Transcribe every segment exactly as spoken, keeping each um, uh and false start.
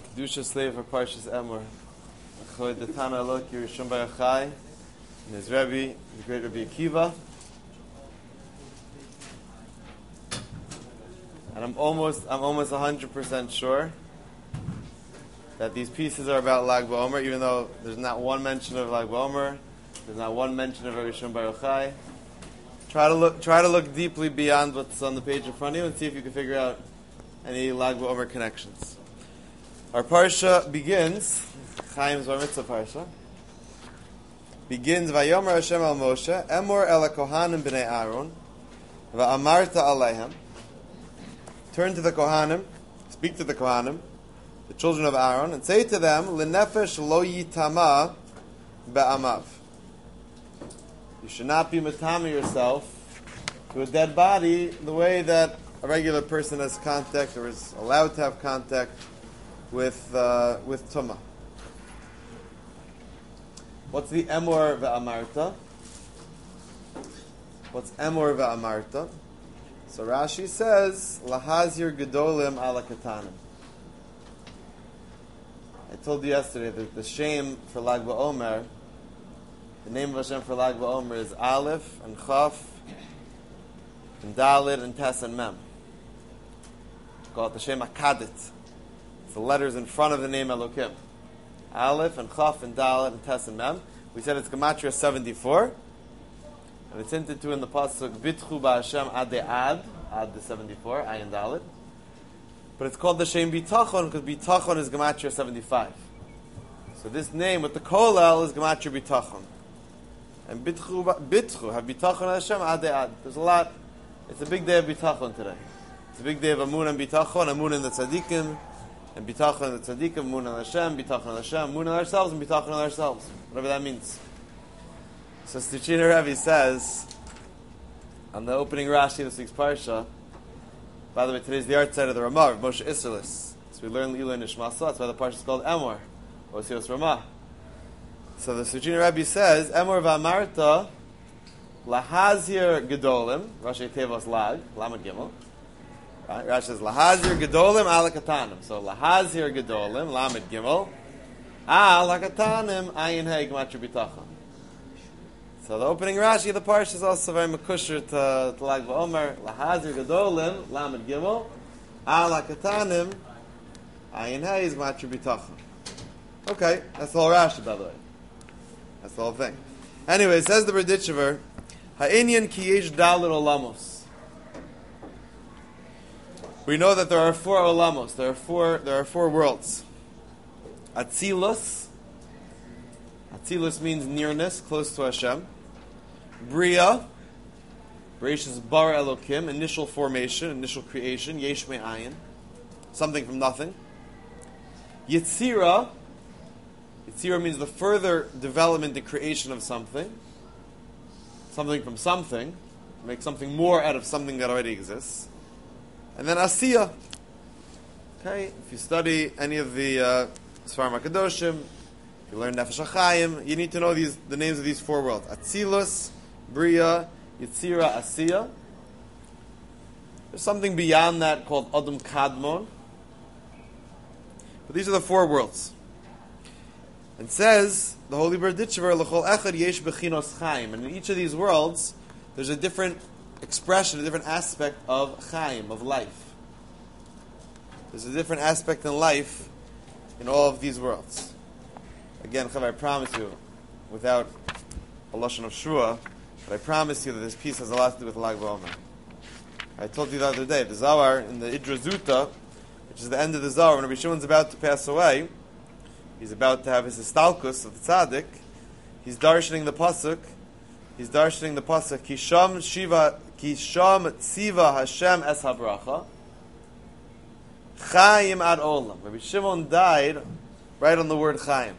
Kedusha slave for Parshas Emor. Choy the Tana Loki Rishon Bar Yochai and his Rebbe, the great Rebbe Akiva. And I'm almost, I'm almost one hundred percent sure that these pieces are about Lag BaOmer, even though there's not one mention of Lag BaOmer, there's not one mention of Rishon Bar Yochai. Try to look, try to look deeply beyond what's on the page in front of you and see if you can figure out any Lag BaOmer connections. Our parsha begins, Chaim's Bar Mitzvah parsha, begins, Vayomer Hashem al Moshe, Emor el Kohanim b'nei Aaron, va'amarta aleihem. Turn to the Kohanim, speak to the Kohanim, the children of Aaron, and say to them, L'nefesh lo yitama be'amav. You should not be matama yourself to a dead body the way that a regular person has contact or is allowed to have contact with uh, with Tumah. What's the Emor ve'amarta? What's Emor ve'amarta? So Rashi says, Lahazir gedolim ala katanim. I told you yesterday that the shame for Lag BaOmer, the name of Hashem for Lag BaOmer is Aleph and Chaf and Dalet and Tes and Mem. We call it the Shem HaKadit. It's the letters in front of the name Elokim. Aleph and Chaf and Dalet and Tes and Mem. We said it's Gematria seventy-four. And it's hinted to in the pasuk Bitchu ba'Hashem ad ad ad the seventy-four Ayin Dalet. But it's called the Shem Bitachon because Bitachon is Gematria seventy-five. So this name with the Kolel is Gematria Bitachon. And Bitchu Bitchu have Bitachon Hashem ad ad. There's a lot. It's a big day of Bitachon today. It's a big day of Amun and Bitachon, Amun and the Tzadikim, and Bitachon and the Tzadikim, Amun and Hashem, Bitachon and Hashem, Amun and ourselves, and Bitachon and ourselves. Whatever that means. So Stuchina Rebbe says, on the opening Rashi of this week's Parsha, by the way, today's the art side of the Ramah, of Moshe Isserlis. So we learn Ilui Nishmasa, that's why the Parsha is called Emor, Osios Ramah. So the Stuchina Rebbe says, Emor v'amarta, lahazir gedolim, Rashi Tevos lag, Lamed Gimel. Right? Rashi says, lahazir gedolim ala katanim. So lahazir gedolim, Lamed Gimel, ala katanim, ayin hei gematria bitachon. So the opening Rashi of the Parsha is also very makusher to, to Lag BaOmer. Lahazir gedolim, Lamed Gimel, ala katanim, ayin hei is gematria bitachon. Okay, that's the whole Rashi, by the way. That's the whole thing. Anyway, says the Berditchever, ha'inyan ki yesh dalet olamos. We know that there are four olamos. There are four. There are four worlds. Atzilus. Atzilus means nearness, close to Hashem. Bria. Breish is bar Elokim, initial formation, initial creation. Yesh me'ayin, something from nothing. Yetzira. Yetzira means the further development and creation of something. Something from something. Make something more out of something that already exists. And then Asiya. Okay, if you study any of the uh, Sfarim HaKadoshim, if you learn Nefesh HaChaim, you need to know these the names of these four worlds. Atzilus, Bria, Yetzira, Asiya. There's something beyond that called Adam Kadmon. But these are the four worlds. And says, the Holy Berditchever, L'chol echad yesh bechinos chaim. And in each of these worlds, there's a different expression, a different aspect of chaim, of life. There's a different aspect in life in all of these worlds. Again, Chav, I promise you, without a lashon of shua, but I promise you that this piece has a lot to do with Lag BaOmer. I told you the other day, the Zohar in the Idra Zuta, which is the end of the Zohar, when Rabbi Shimon's about to pass away, he's about to have his histalkus of the tzaddik, he's darshaning the pasuk, he's darshaning the pasuk, Kisham Shiva, Kisham Tziva Hashem Es HaBracha, Chaim Ad Olam. Rabbi Shimon died right on the word Chaim.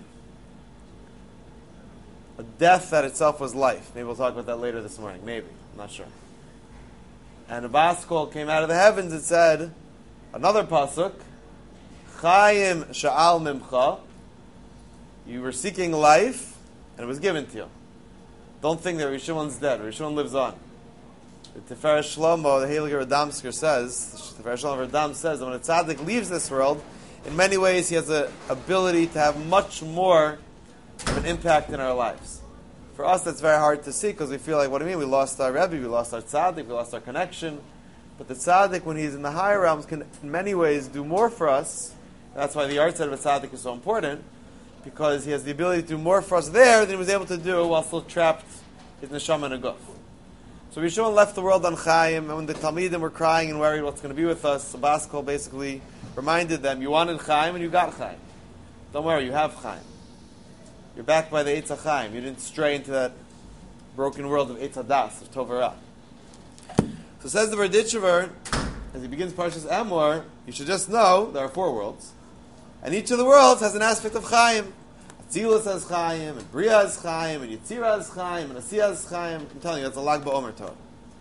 A death that itself was life. Maybe we'll talk about that later this morning. Maybe. I'm not sure. And a bas kol came out of the heavens. It said, another pasuk, Chaim Sha'al Mimcha. You were seeking life, and it was given to you. Don't think that Rabbi Shimon's dead. Rabbi Shimon lives on. The Tiferes Shlomo, the Heiliger Radamsker says, the Tiferes Shlomo Radam says that when a tzaddik leaves this world, in many ways, he has an ability to have much more of an impact in our lives. For us, that's very hard to see because we feel like, what do you mean? We lost our Rebbe, we lost our tzaddik, we lost our connection. But the tzaddik, when he's in the higher realms, can in many ways do more for us. That's why the art side of a tzaddik is so important, because he has the ability to do more for us there than he was able to do while still trapped his neshama and a guf. So Rishon left the world on Chaim, and when the Talmidim were crying and worried what's going to be with us, so Bas Kol basically reminded them, you wanted Chaim and you got Chaim. Don't worry, you have Chaim. You're backed by the Eitz HaChaim. You didn't stray into that broken world of Eitz HaDas, of Tov Ra. So says the Berditchever, as he begins Parshas Emor, you should just know there are four worlds, and each of the worlds has an aspect of Chaim. Atzilus has Chaim, and Bria has Chaim, and Yitzira has Chaim, and Asiyah has Chaim. I'm telling you, that's a Lag BaOmer Torah.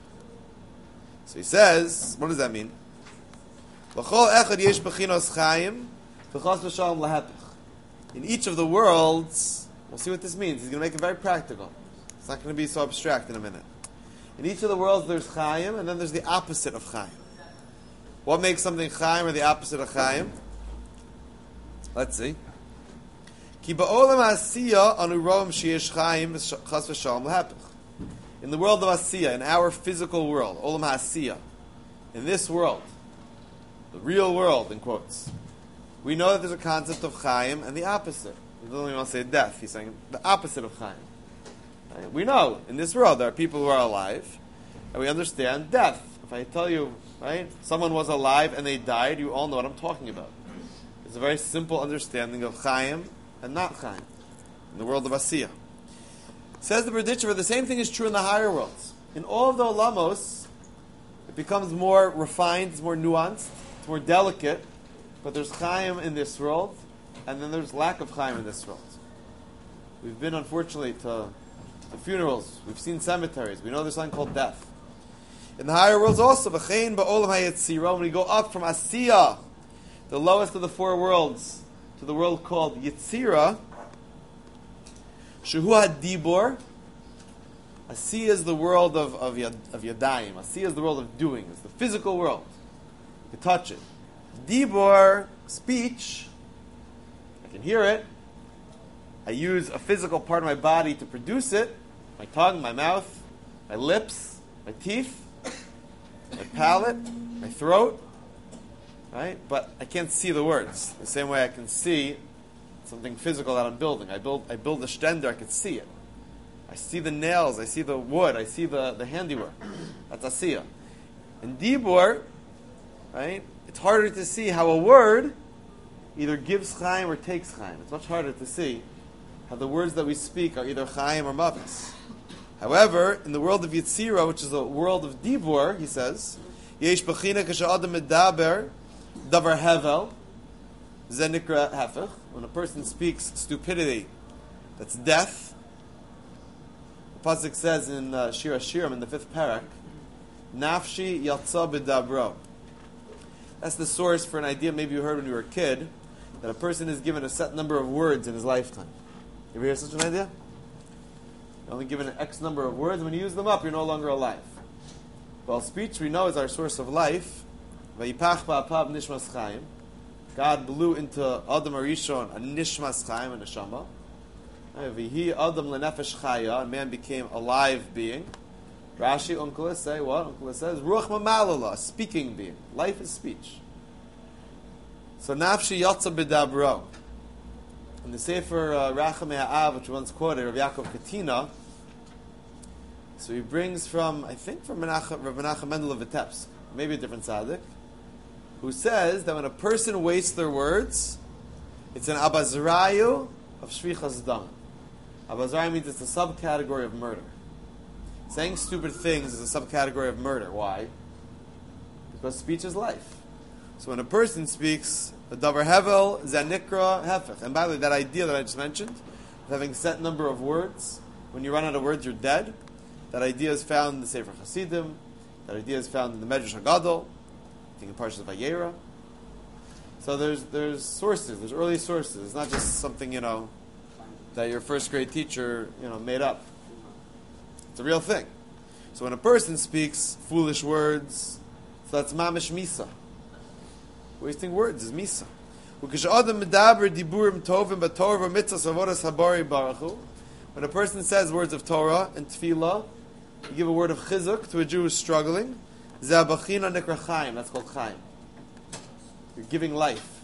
So he says, what does that mean? L'chol echad yesh bechinos Chaim, v'chas v'shalom lahepech. In each of the worlds, we'll see what this means. He's going to make it very practical. It's not going to be so abstract in a minute. In each of the worlds, there's Chaim, and then there's the opposite of Chaim. What makes something Chaim or the opposite of Chaim? Let's see. Ki ba'olam ha'asiyah anu ro'im sheyesh Chaim chas v'shalom lahepech. In the world of Asiyah, in our physical world, olam ha'asiyah, in this world, the real world, in quotes, we know that there's a concept of Chaim and the opposite. He doesn't even want to say death. He's saying the opposite of Chaim. Right? We know in this world there are people who are alive, and we understand death. If I tell you, right, someone was alive and they died, you all know what I'm talking about. It's a very simple understanding of Chaim and not Chaim in the world of Asiyah. Says the Berditchever, the same thing is true in the higher worlds. In all of the Olamos, it becomes more refined, it's more nuanced, it's more delicate. But there's Chaim in this world, and then there's lack of Chaim in this world. We've been, unfortunately, to, to funerals. We've seen cemeteries. We know there's something called death. In the higher worlds also, V'chein ba'olam hayetzira, when we go up from Asiyah, the lowest of the four worlds, to the world called Yetzira, Shehu HaDibor, Asiyah is the world of, of, yad, of Yadayim. Asiyah is the world of doing. It's the physical world. You touch it. Dibor, speech, I can hear it. I use a physical part of my body to produce it. My tongue, my mouth, my lips, my teeth, my palate, my throat. Right? But I can't see the words. The same way I can see something physical that I'm building. I build I build a stender, I can see it. I see the nails, I see the wood, I see the, the handiwork. That's Asiyah. And Dibor, right? It's harder to see how a word either gives Chaim or takes Chaim. It's much harder to see how the words that we speak are either Chaim or Mavis. However, in the world of Yetzira, which is the world of Dibor, he says, Yesh b'china k'sha'adam medaber davar hevel zenikra hefech. When a person speaks stupidity, that's death. The pasuk says in uh, Shir HaShirim, in the fifth parak, Nafshi yatsa b'dabro. That's the source for an idea maybe you heard when you were a kid, that a person is given a set number of words in his lifetime. You ever hear such an idea? You're only given an X number of words, and when you use them up, you're no longer alive. Well, speech we know is our source of life. Vayipach ba'apav nishmas chaim. God blew into Adam Arishon a nishmas chaim, a neshama. V'hi Adam lenefesh chaya, and man became a live being. Rashi, Uncle say what? Uncle says, Ruach Mamalala, speaking being. Life is speech. So Nafshi Yatza B'dabro. In the Sefer uh, Rachamei Ha'av, which we once quoted, Rav Yaakov Katina, so he brings from, I think from Menachem, Rav Menachem Mendel of Vitebsk, maybe a different tzaddik, who says that when a person wastes their words, it's an abazrayu of shvichas dam. Abazrayu means it's a subcategory of murder. Saying stupid things is a subcategory of murder. Why? Because speech is life. So when a person speaks, the davar hevel zanikra hefech. And by the way, that idea that I just mentioned, of having a set number of words, when you run out of words, you're dead. That idea is found in the Sefer Hasidim. That idea is found in the Medrash Hagadol, I think in Parshas Vayera. So there's there's sources, there's early sources. It's not just something, you know, that your first grade teacher, you know, made up. It's a real thing. So when a person speaks foolish words, so that's mamish misa. Wasting words is misa. When a person says words of Torah and Tefillah, you give a word of chizuk to a Jew who is struggling. That's called chaim. You're giving life.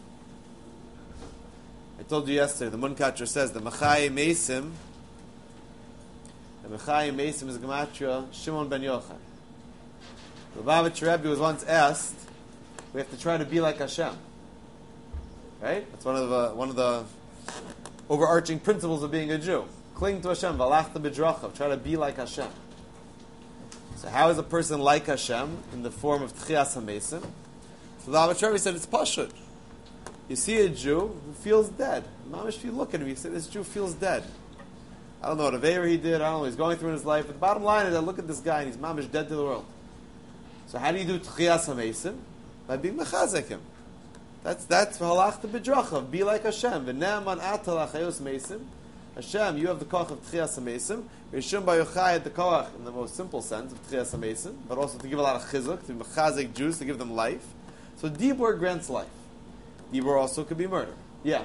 I told you yesterday, the Munkatcher says the Machai Mesim, the Machai Mesim is Gematria Shimon ben Yochai. The Lubavitch Rebbe was once asked, we have to try to be like Hashem. Right? That's one of the one of the overarching principles of being a Jew. Cling to Hashem, Valachta b'drachav, try to be like Hashem. So how is a person like Hashem in the form of Tchias HaMesim? So the Lubavitch Rebbe said it's pashut. You see a Jew who feels dead. Mamish, if you look at him, you say, this Jew feels dead. I don't know what Aveira he did, I don't know what he's going through in his life, but the bottom line is I look at this guy and he's mamish dead to the world. So how do you do Tchias HaMesim? By being mechazek him. That's that's halachta b'drachav. Be like Hashem. V'ne'aman atal achayos mesim. Hashem, you have the koach of tchias hamesim. Rishum b'yochai the koach in the most simple sense of tchias hamesim, but also to give a lot of chizuk, to be mechazek Jews, to give them life. So dibur grants life. Dibur also could be murder. Yeah.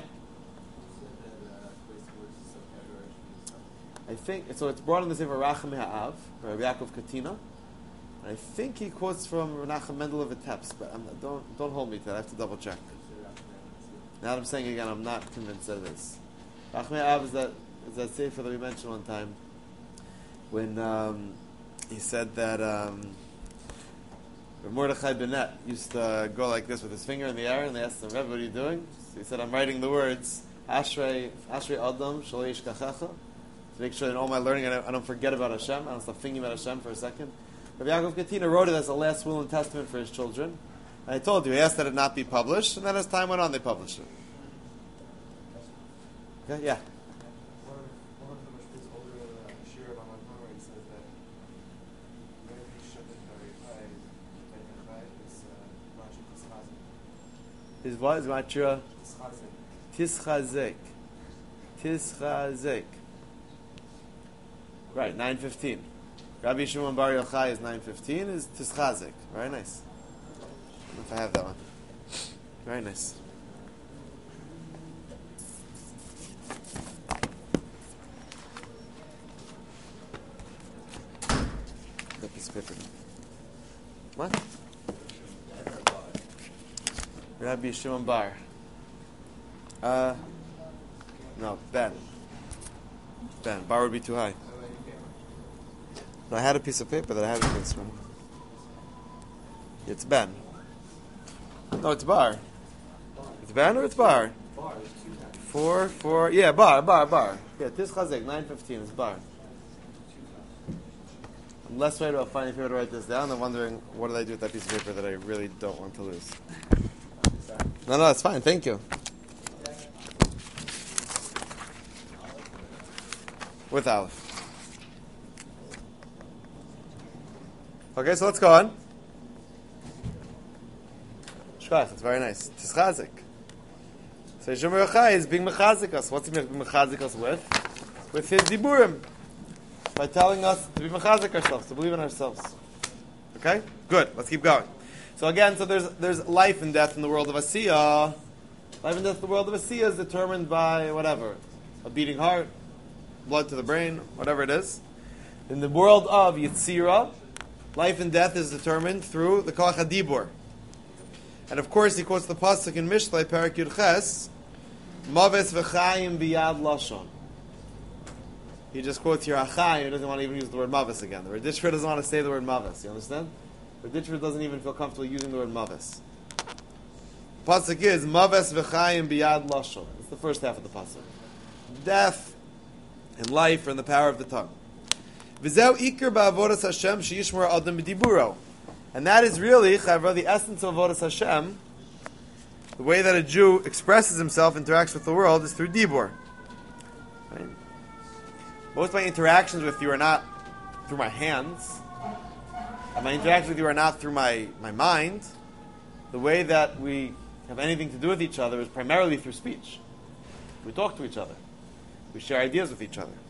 I think so. It's brought in the Sefer Racham Ha'av, Rabbi Yaakov Katina. I think he quotes from Menachem Mendel of Vitebsk, but I'm not, don't don't hold me to that. I have to double check. Now that I'm saying again, I'm not convinced that it is. Rachmei Av is that is that sefer that we mentioned one time when um, he said that um, Mordechai Bennett used to go like this with his finger in the air, and they asked him, Rebbe, what are you doing? So he said, I'm writing the words Ashrei Ashrei Adam Shelo Yishkachecha, to make sure that in all my learning I don't, I don't forget about Hashem. I don't stop thinking about Hashem for a second. Rabbi Yaakov Katina wrote it as a last will and testament for his children. And I told you, he asked that it not be published, and then as time went on, they published it. Okay, yeah. One of, one of the Mishpah's older uh, Shir of Amon Hamar, he says that maybe Shabbat Harifai, Harifai is Machi Tischazek. His what? Is Machira? Tischazek. Tischazek. Tischazek. Right, nine fifteen. Rabbi Shimon Bar Yochai is nine fifteen, is Tischazek. Very nice. I don't know if I have that one. Very nice. That piece of paper. What? Rabbi Shimon Bar. Uh, no, Ben. Ben. Bar would be too high. No, I had a piece of paper that I had in this one. It's Ben. No, it's Bar. It's Ben or it's Bar? Bar. Four, four, yeah, Bar, Bar, Bar. Yeah, Tischazek, nine fifteen is Bar. I'm less worried about finding paper to write this down. I'm wondering, what did I do with that piece of paper that I really don't want to lose? No, no, it's fine. Thank you. With Aleph. Okay, so let's go on. Shkach, that's very nice. Tischazek. So Yishom Yochai is being mechazik us. What's he being mechazik us with? With his diburim. By telling us to be mechazik ourselves, to believe in ourselves. Okay? Good. Let's keep going. So again, so there's there's life and death in the world of Asiyah. Life and death in the world of Asiyah is determined by whatever. A beating heart, blood to the brain, whatever it is. In the world of Yitzira, life and death is determined through the Koach HaDibur. And of course, he quotes the pasuk in Mishlei, Parak Yud Ches, Maves v'chayim biyad lashon. He just quotes here Achayim. He doesn't want to even use the word Maves again. The Raditcher doesn't want to say the word Maves. You understand? The Raditcher doesn't even feel comfortable using the word Maves. The pasuk is Maves v'chayim biyad lashon. It's the first half of the pasuk. Death and life are in the power of the tongue. V'zeu ikar ba'avodas Hashem she'yishmor adam b'diburo. And that is really, chavra, the essence of avodas Hashem. The way that a Jew expresses himself, interacts with the world, is through dibur. Right? Most of my interactions with you are not through my hands. And my interactions with you are not through my, my mind. The way that we have anything to do with each other is primarily through speech. We talk to each other. We share ideas with each other.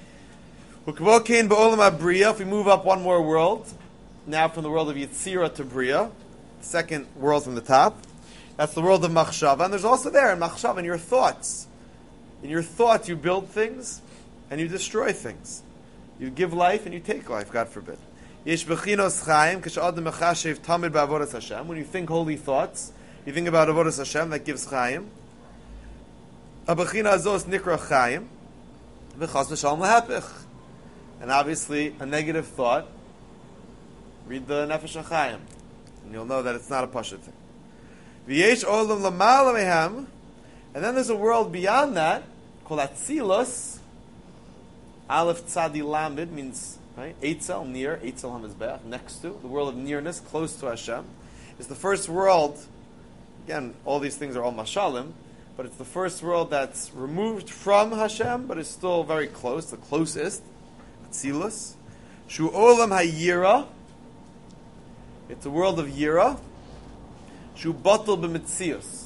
If we move up one more world, now from the world of Yitzira to Bria, second world from the top. That's the world of machshava. And there's also there in machshava, in your thoughts. In your thoughts, you build things and you destroy things. You give life and you take life, God forbid. Yesh bechinos chaim, k'sh'adam mechashev tamid ba'avodas Hashem. When you think holy thoughts, you think about avodas Hashem, that gives chaim. A bechina azos nikra chaim, v'chas v'shalom lahapich. And obviously, a negative thought, read the Nefesh HaChaim, and you'll know that it's not a pashut thing. V'yesh olam l'mala mehem, and then there's a world beyond that, called Atzilus. Aleph Tzadi Lamed means, right, Eitzel, near, Eitzel HaMizbeach, next to, the world of nearness, close to Hashem. It's the first world, again, all these things are all mashalim, but it's the first world that's removed from Hashem, but is still very close, the closest. Atzilus. Shu Olam HaYira. It's a world of Yira. Shu Batal B'Mitzius.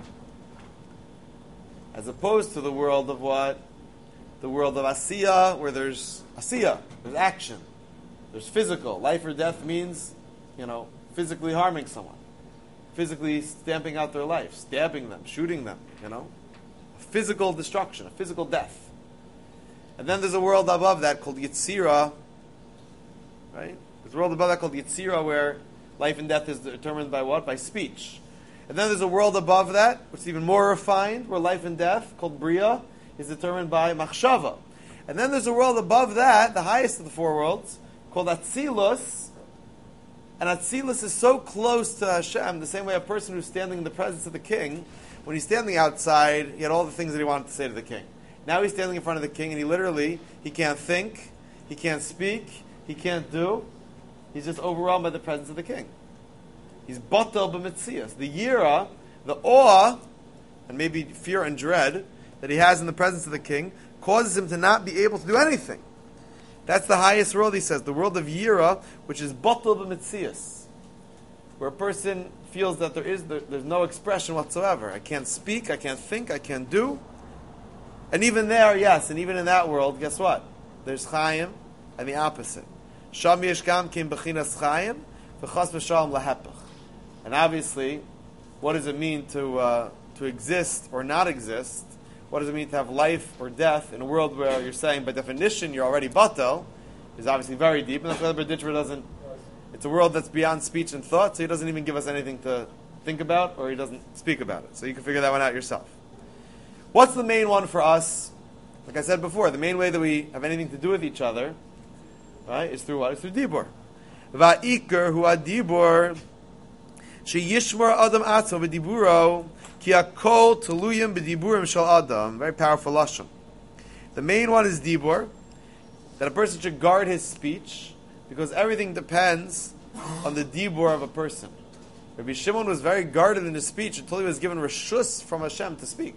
As opposed to the world of what? The world of Asiya, where there's Asiya, there's action, there's physical. Life or death means, you know, physically harming someone, physically stamping out their life, stabbing them, shooting them, you know, a physical destruction, a physical death. And then there's a world above that called Yitzira, right? There's a world above that called Yitzira, where life and death is determined by what? By speech. And then there's a world above that, which is even more refined, where life and death, called Bria, is determined by machshava. And then there's a world above that, the highest of the four worlds, called Atzilus. And Atzilus is so close to Hashem, the same way a person who's standing in the presence of the king, when he's standing outside, he had all the things that he wanted to say to the king. Now he's standing in front of the king, and he literally, he can't think, he can't speak, he can't do. He's just overwhelmed by the presence of the king. He's batal b'mitzias. The yira, the awe, and maybe fear and dread that he has in the presence of the king, causes him to not be able to do anything. That's the highest world, he says, the world of Yira, which is batal b'mitzias, where a person feels that there is there, there's no expression whatsoever. I can't speak, I can't think, I can't do. And even there, yes, and even in that world, guess what? There's Chaim and the opposite. Sham yesh gam kim bechinas Chaim, v'chas v'shalom lahepach. And obviously, what does it mean to uh, to exist or not exist? What does it mean to have life or death in a world where you're saying, by definition, you're already batel? Is obviously very deep, and that's why the Berditcher doesn't. It's a world that's beyond speech and thought, so he doesn't even give us anything to think about, or he doesn't speak about it. So you can figure that one out yourself. What's the main one for us? Like I said before, the main way that we have anything to do with each other, right, is through what? It's through dibur. Va'ikar hu adibur sheyishmar adam atzmo b'diburo ki hakol teluyim b'diburim shel adam. Very powerful lashon. The main one is dibur, that a person should guard his speech, because everything depends on the dibur of a person. Rabbi Shimon was very guarded in his speech until he was given reshus from Hashem to speak.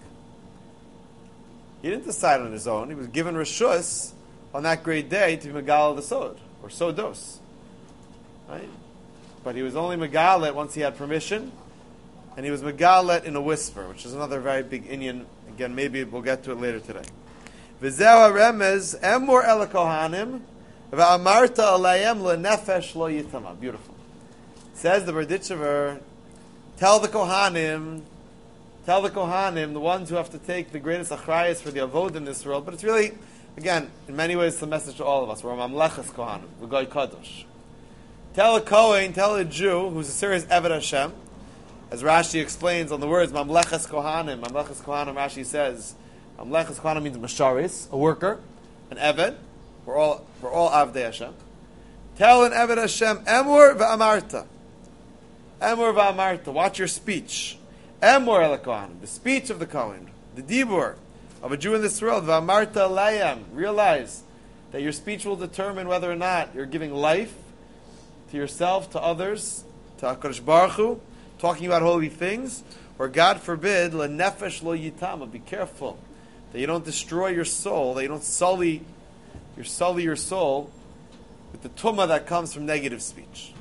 He didn't decide on his own. He was given reshus on that great day to be Megal the Sod, or Sodos. Right? But he was only Megalet once he had permission, and he was Megalet in a whisper, which is another very big Inyan. Again, maybe we'll get to it later today. V'zeh remez emor el kohanim v'amarta alayim lenefesh lo yitama. Beautiful. Says the Berditchever, tell the Kohanim, tell the Kohanim, the ones who have to take the greatest achrayas for the avod in this world, but it's really, again, in many ways, it's a message to all of us. We're mamlechas Kohanim, the Goy Kadosh. Tell a Kohen, tell a Jew who's a serious Eved Hashem, as Rashi explains on the words mamlechas Kohanim. Mamlechas Kohanim, Rashi says, mamlechas Kohanim means masharis, a worker, an Eved. We're all we're all Avdei Hashem. Tell an Eved Hashem, Emor v'amarta. Emor v'amarta. Watch your speech. Emor el Kohanim, the speech of the Kohen, the dibur of a Jew in this world. V'amarta layam. Realize that your speech will determine whether or not you're giving life to yourself, to others, to HaKadosh Baruch Hu, talking about holy things, or God forbid, lenefesh lo yitama. Be careful that you don't destroy your soul, that you don't sully, you sully your soul with the tumah that comes from negative speech.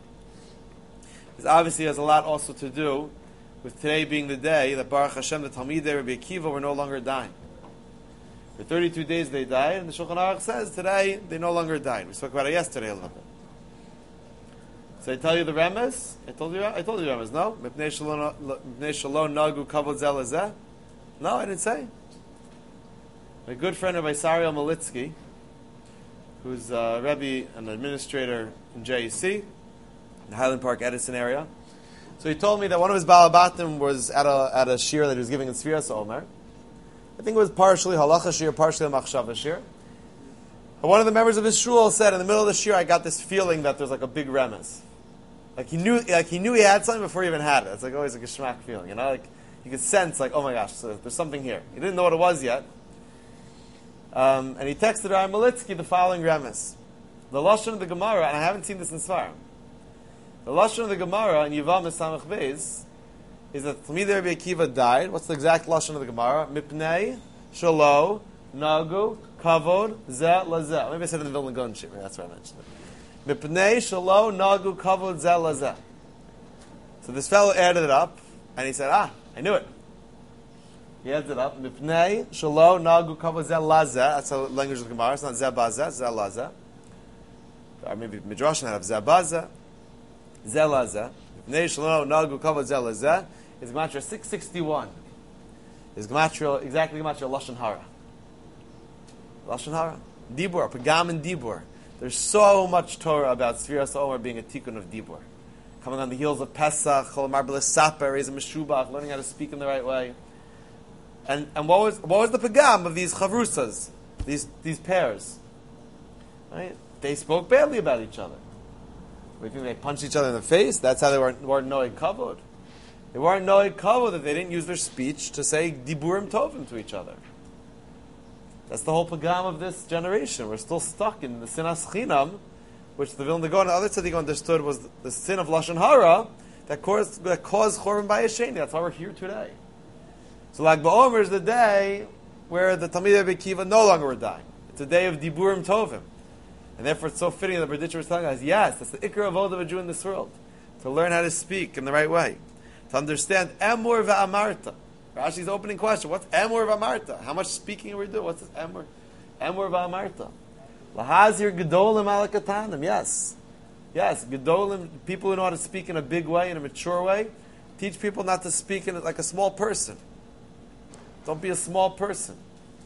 This obviously has a lot also to do with today being the day that Baruch Hashem, the Talmidei Rabbi Akiva, were no longer dying. For thirty-two days they died, and the Shulchan Aruch says today they no longer died. We spoke about it yesterday a little bit. So I tell you the remes. I told you. I told you the remes. No, mipnei shalom nagu kavod zeh lezeh. No, I didn't say. My good friend Rabbi Sariel Malitsky, who's a Rebbe, an administrator in J E C, in the Highland Park, Edison area. So he told me that one of his balabatim was at a at a shir that he was giving in Sfiras Omer. I think it was partially halacha shir, partially a machshava shir. And one of the members of his shul said, in the middle of the shir, I got this feeling that there's like a big remez. Like he knew, like he knew he had something before he even had it. It's like always like a shmak feeling, you know. Like you could sense, like, oh my gosh, so there's something here. He didn't know what it was yet. Um, and he texted Rabbi Malitsky the following remez. The lashon of the Gemara, and I haven't seen this in Svarim. The lashon of the Gemara in Yivam Samach Beis is that Talmidei Rabbi Akiva died. What's the exact lashon of the Gemara? Mipnei shelo nagu kavod zeh lazeh. Maybe I said it in the Vilna Gaon shit. That's why I mentioned it. Mipnei shelo nagu kavod zeh lazeh. So this fellow added it up, and he said, "Ah, I knew it." He adds it up. Mipnei shelo nagu kavod zeh lazeh. That's the language of the Gemara. It's not zeh bazeh, zeh lazeh. Or maybe Midrash have zeh bazeh. Zelazah. Mipnei shelo nagu kavod zeh lazeh is Gematria six sixty-one. Is Gematria, exactly Gematria Lashon Hara. Lashon Hara. Dibur, Pagam and Dibur. There's so much Torah about Sfiras Omer being a tikkun of Dibur. Coming on the heels of Pesach, Cholamar B'Lesaper, raising Meshubach, learning how to speak in the right way. And and what was what was the Pagam of these Chavrusas, these these pairs? Right? They spoke badly about each other. We think they punched each other in the face. That's how they weren't, weren't Noeg Kavod. They weren't Noeg Kavod that they didn't use their speech to say Diburim Tovim to each other. That's the whole pagam of this generation. We're still stuck in the Sinas Chinam, which the Vilna Gaon and the other tzaddik understood was the sin of Lashon Hara that caused, that caused Chorban Bayesheni. That's why we're here today. So Lag BaOmer is the day where the Talmidei Rabbi Akiva no longer would die. It's a day of Diburim Tovim. And therefore it's so fitting that Berditcher was telling us, yes, that's the ikar avod of a Jew in this world. To learn how to speak in the right way. To understand Emor va'amarta. Rashi's opening question, what's Emor va'amarta? How much speaking are we doing? What's this Emor? Emor va'amarta. Lahazir gedolim ala katanim. Yes. Yes, gedolim, people who know how to speak in a big way, in a mature way, teach people not to speak in it like a small person. Don't be a small person.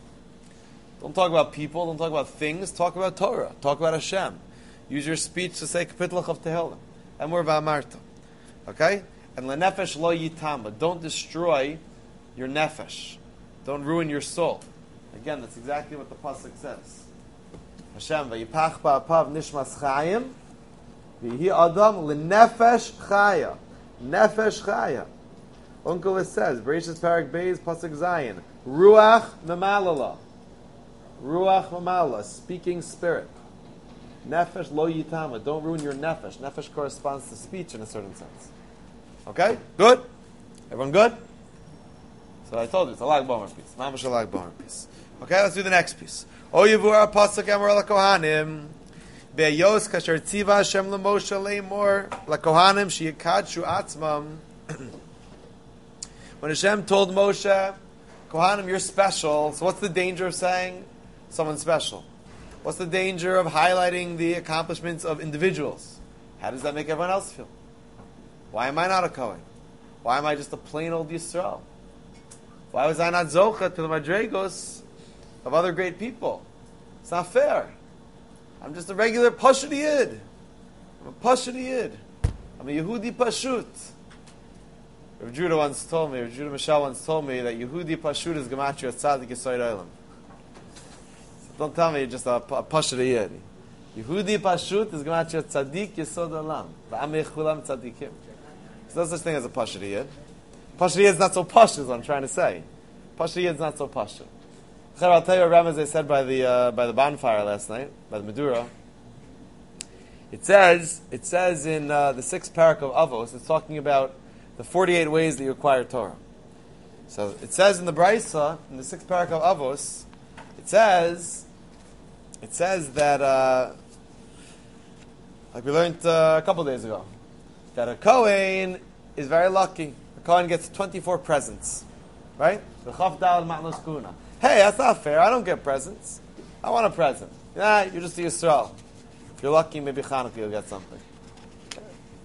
Don't talk about people, don't talk about things, talk about Torah, talk about Hashem. Use your speech to say Kapitlach of Tehillim. Emor va'amarta. Okay? And lenefesh lo yitama. Don't destroy your nefesh. Don't ruin your soul. Again, that's exactly what the pasuk says. Hashem vayipach ba'apav nishmas chayim v'hi adam lenefesh chaya. Nefesh chaya. Uncle it says, Bereshis Parak Beis pasuk Zayin, Ruach memalala. Ruach mamala, speaking spirit. Nefesh lo yitama. Don't ruin your nefesh. Nefesh corresponds to speech in a certain sense. Okay? Good? Everyone good? So I told you, it's a Lag BaOmer piece. Mamash a Lag BaOmer piece. Okay, let's do the next piece. O yivur pasuk emor la kohanim. Be'yos kasher tziva Hashem l'Moshe le'mor la kohanim sheyikadshu atzmam. When Hashem told Moshe, Kohanim, you're special. So what's the danger of saying someone's special? What's the danger of highlighting the accomplishments of individuals? How does that make everyone else feel? Why am I not a Kohen? Why am I just a plain old Yisrael? Why was I not Zocha to the Madregos of other great people? It's not fair. I'm just a regular Pashut Yid. I'm a Pashut Yid. I'm a Yehudi Pashut. Rav Judah once told me, Rav Judah Mishal once told me that Yehudi Pashut is Gematria Tzadik Yisrael Olam. So don't tell me you're just a, a Pashut Yid. Yehudi Pashut is Gematria Tzadik Yisod Olam. V'amei chulam tzadikim. There's no such thing as a Pashut Yid. Pashut Yid is not so Pashut, is what I'm trying to say. Pashut Yid is not so Pashut. I'll tell you a remez I said by the uh, by the bonfire last night, by the Medura. It says, it says in uh, the sixth parak of Avos, it's talking about the forty-eight ways that you acquire Torah. So it says in the Brisa, in the sixth parak of Avos, it says, it says that, uh, like we learned uh, a couple days ago, that a Kohen is very lucky. A Kohen gets twenty-four presents, right? The Chaf Dal Matnos Kuna. Hey, that's not fair. I don't get presents. I want a present. Nah, you're just a Yisrael. If you're lucky, maybe Hanukkah you'll get something.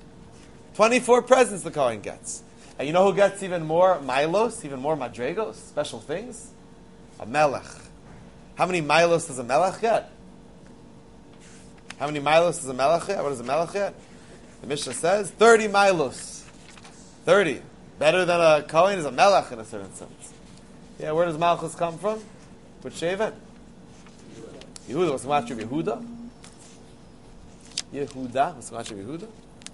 twenty-four presents the Kohen gets. And you know who gets even more milos, even more madregos, special things? A melech. How many milos does a melech get? How many milos does a melech get? What does a melech get? The Mishnah says thirty milos. thirty. Better than a Kohen is a melech in a certain sense. Yeah, where does Malchus come from? Which Shevet? Yehuda. What's the match of Yehuda? Yehuda. What's the match of Yehuda?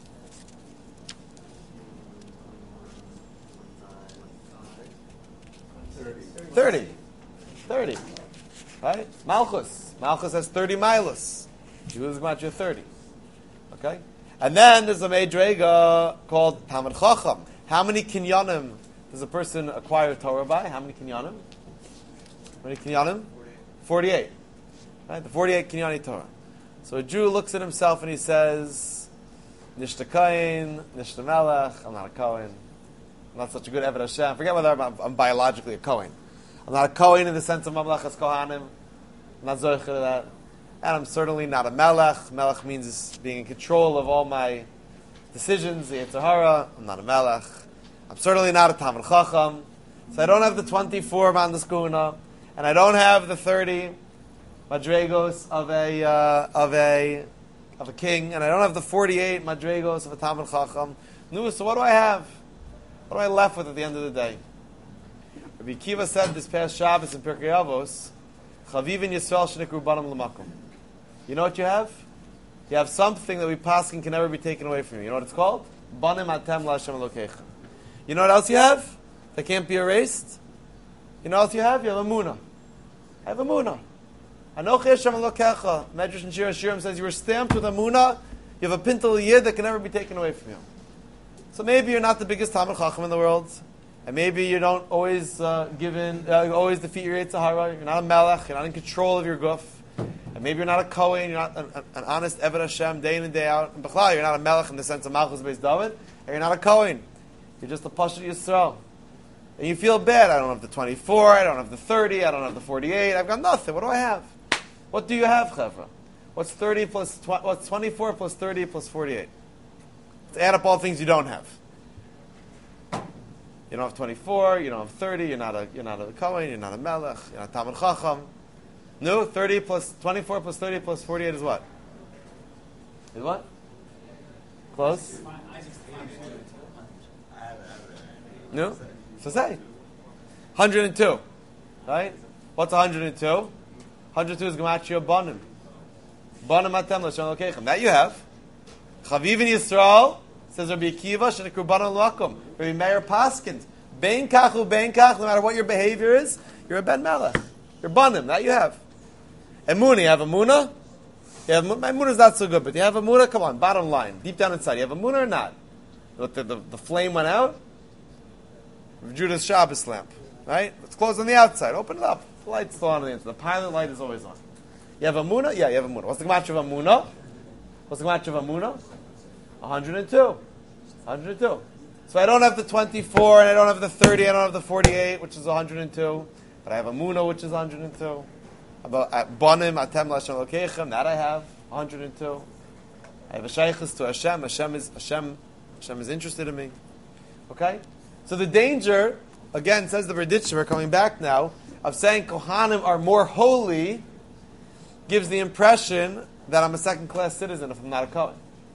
thirty. thirty. Right? Malchus. Malchus has thirty milos. Yehuda's match of thirty. Okay? And then there's a Meidrega called Talmid Chacham. How many kinyanim does a person acquire Torah by? How many kinyanim? How many kinyanim? forty-eight. Right? The forty-eight kinyani Torah. So a Jew looks at himself and he says, Nishta Kohen, Nishta Melech, I'm not a Kohen. I'm not such a good Eved Hashem. Forget whether I'm, I'm biologically a Kohen. I'm not a Kohen in the sense of Mamlechas Kohanim. I'm not Zocher to that. And I'm certainly not a Melech. Melech means being in control of all my decisions, the Yetzer Hara. I'm not a Melech. I'm certainly not a Talmid Chacham. So I don't have the twenty-four Mandas Kuna, and I don't have the thirty Madregos of a uh, of a of a king, and I don't have the forty-eight Madregos of a Talmid Chacham. No, so what do I have? What am I left with at the end of the day? Rabbi Akiva said this past Shabbos in Pirkei Avos, Chavivin Yisrael Shenikru Banim L'makom. You know what you have? You have something that we paskin can never be taken away from you. You know what it's called? Banim Atem LaHashem Elokecha. You know what else you have that can't be erased? You know what else you have? You have Amunah. I have Amunah. Anochi Hashem Elokecha. Medrash and Shir Hashirim says you were stamped with Amunah. You have a pintel yid that can never be taken away from you. So maybe you're not the biggest Talmid Chacham in the world, and maybe you don't always uh, give in, uh, always defeat your Yetzer Hara. You're not a Melech. You're not in control of your guf. And maybe you're not a Kohen. You're not an, an, an honest Eved Hashem day in and day out. And B'chlal, you're not a Melech in the sense of Malchus Beis David, and you're not a Kohen. You're just a Pashut Yisrael. And you feel bad. I don't have the twenty-four. I don't have the thirty. I don't have the forty-eight. I've got nothing. What do I have? What do you have, Chevra? What's thirty plus tw- what's twenty-four plus thirty plus forty-eight? Let's add up all the things you don't have. You don't have twenty-four. You don't have thirty. You're not a you're not a Kohen. You're not a Melech. You're not a Talmid Chacham. No, thirty plus twenty-four plus thirty plus forty-eight is what? Is what? Close. No? So say. one hundred two. Right? What's one hundred two? one hundred two is Gematria Banim. Banim Atem L'Shem Elokeichem. That you have. Chavivin Yisrael, says Rabbi Akiva, Shenikru Banim L'makom. Rabbi Meir Paskins. Bein kach u bein kach, no matter what your behavior is, you're a Ben Melech. You're Banim. That you have. Emunah, you have Emunah? You have, my Emunah is not so good, but you have Emunah? Come on, bottom line. Deep down inside. You have Emunah or not? The, the, the flame went out? Judah's Shabbos lamp, right? It's closed on the outside. Open it up. The light's still on the inside. The pilot light is always on. You have Amunah? Yeah, you have Amunah. What's the match of Amunah? What's the match of Amunah? one hundred two. one hundred two. So I don't have the twenty-four, and I don't have the thirty, I don't have the forty-eight, which is one hundred two. But I have Amunah, which is one hundred two. About Banim, Atem L'Hashem Elokeichem, that I have, one hundred two. I have a shaykhus to Hashem. Hashem is Hashem. Hashem is interested in me. Okay? So the danger, again, says the Berditcher, we're coming back now, of saying Kohanim are more holy, gives the impression that I'm a second-class citizen if I'm not a Kohen.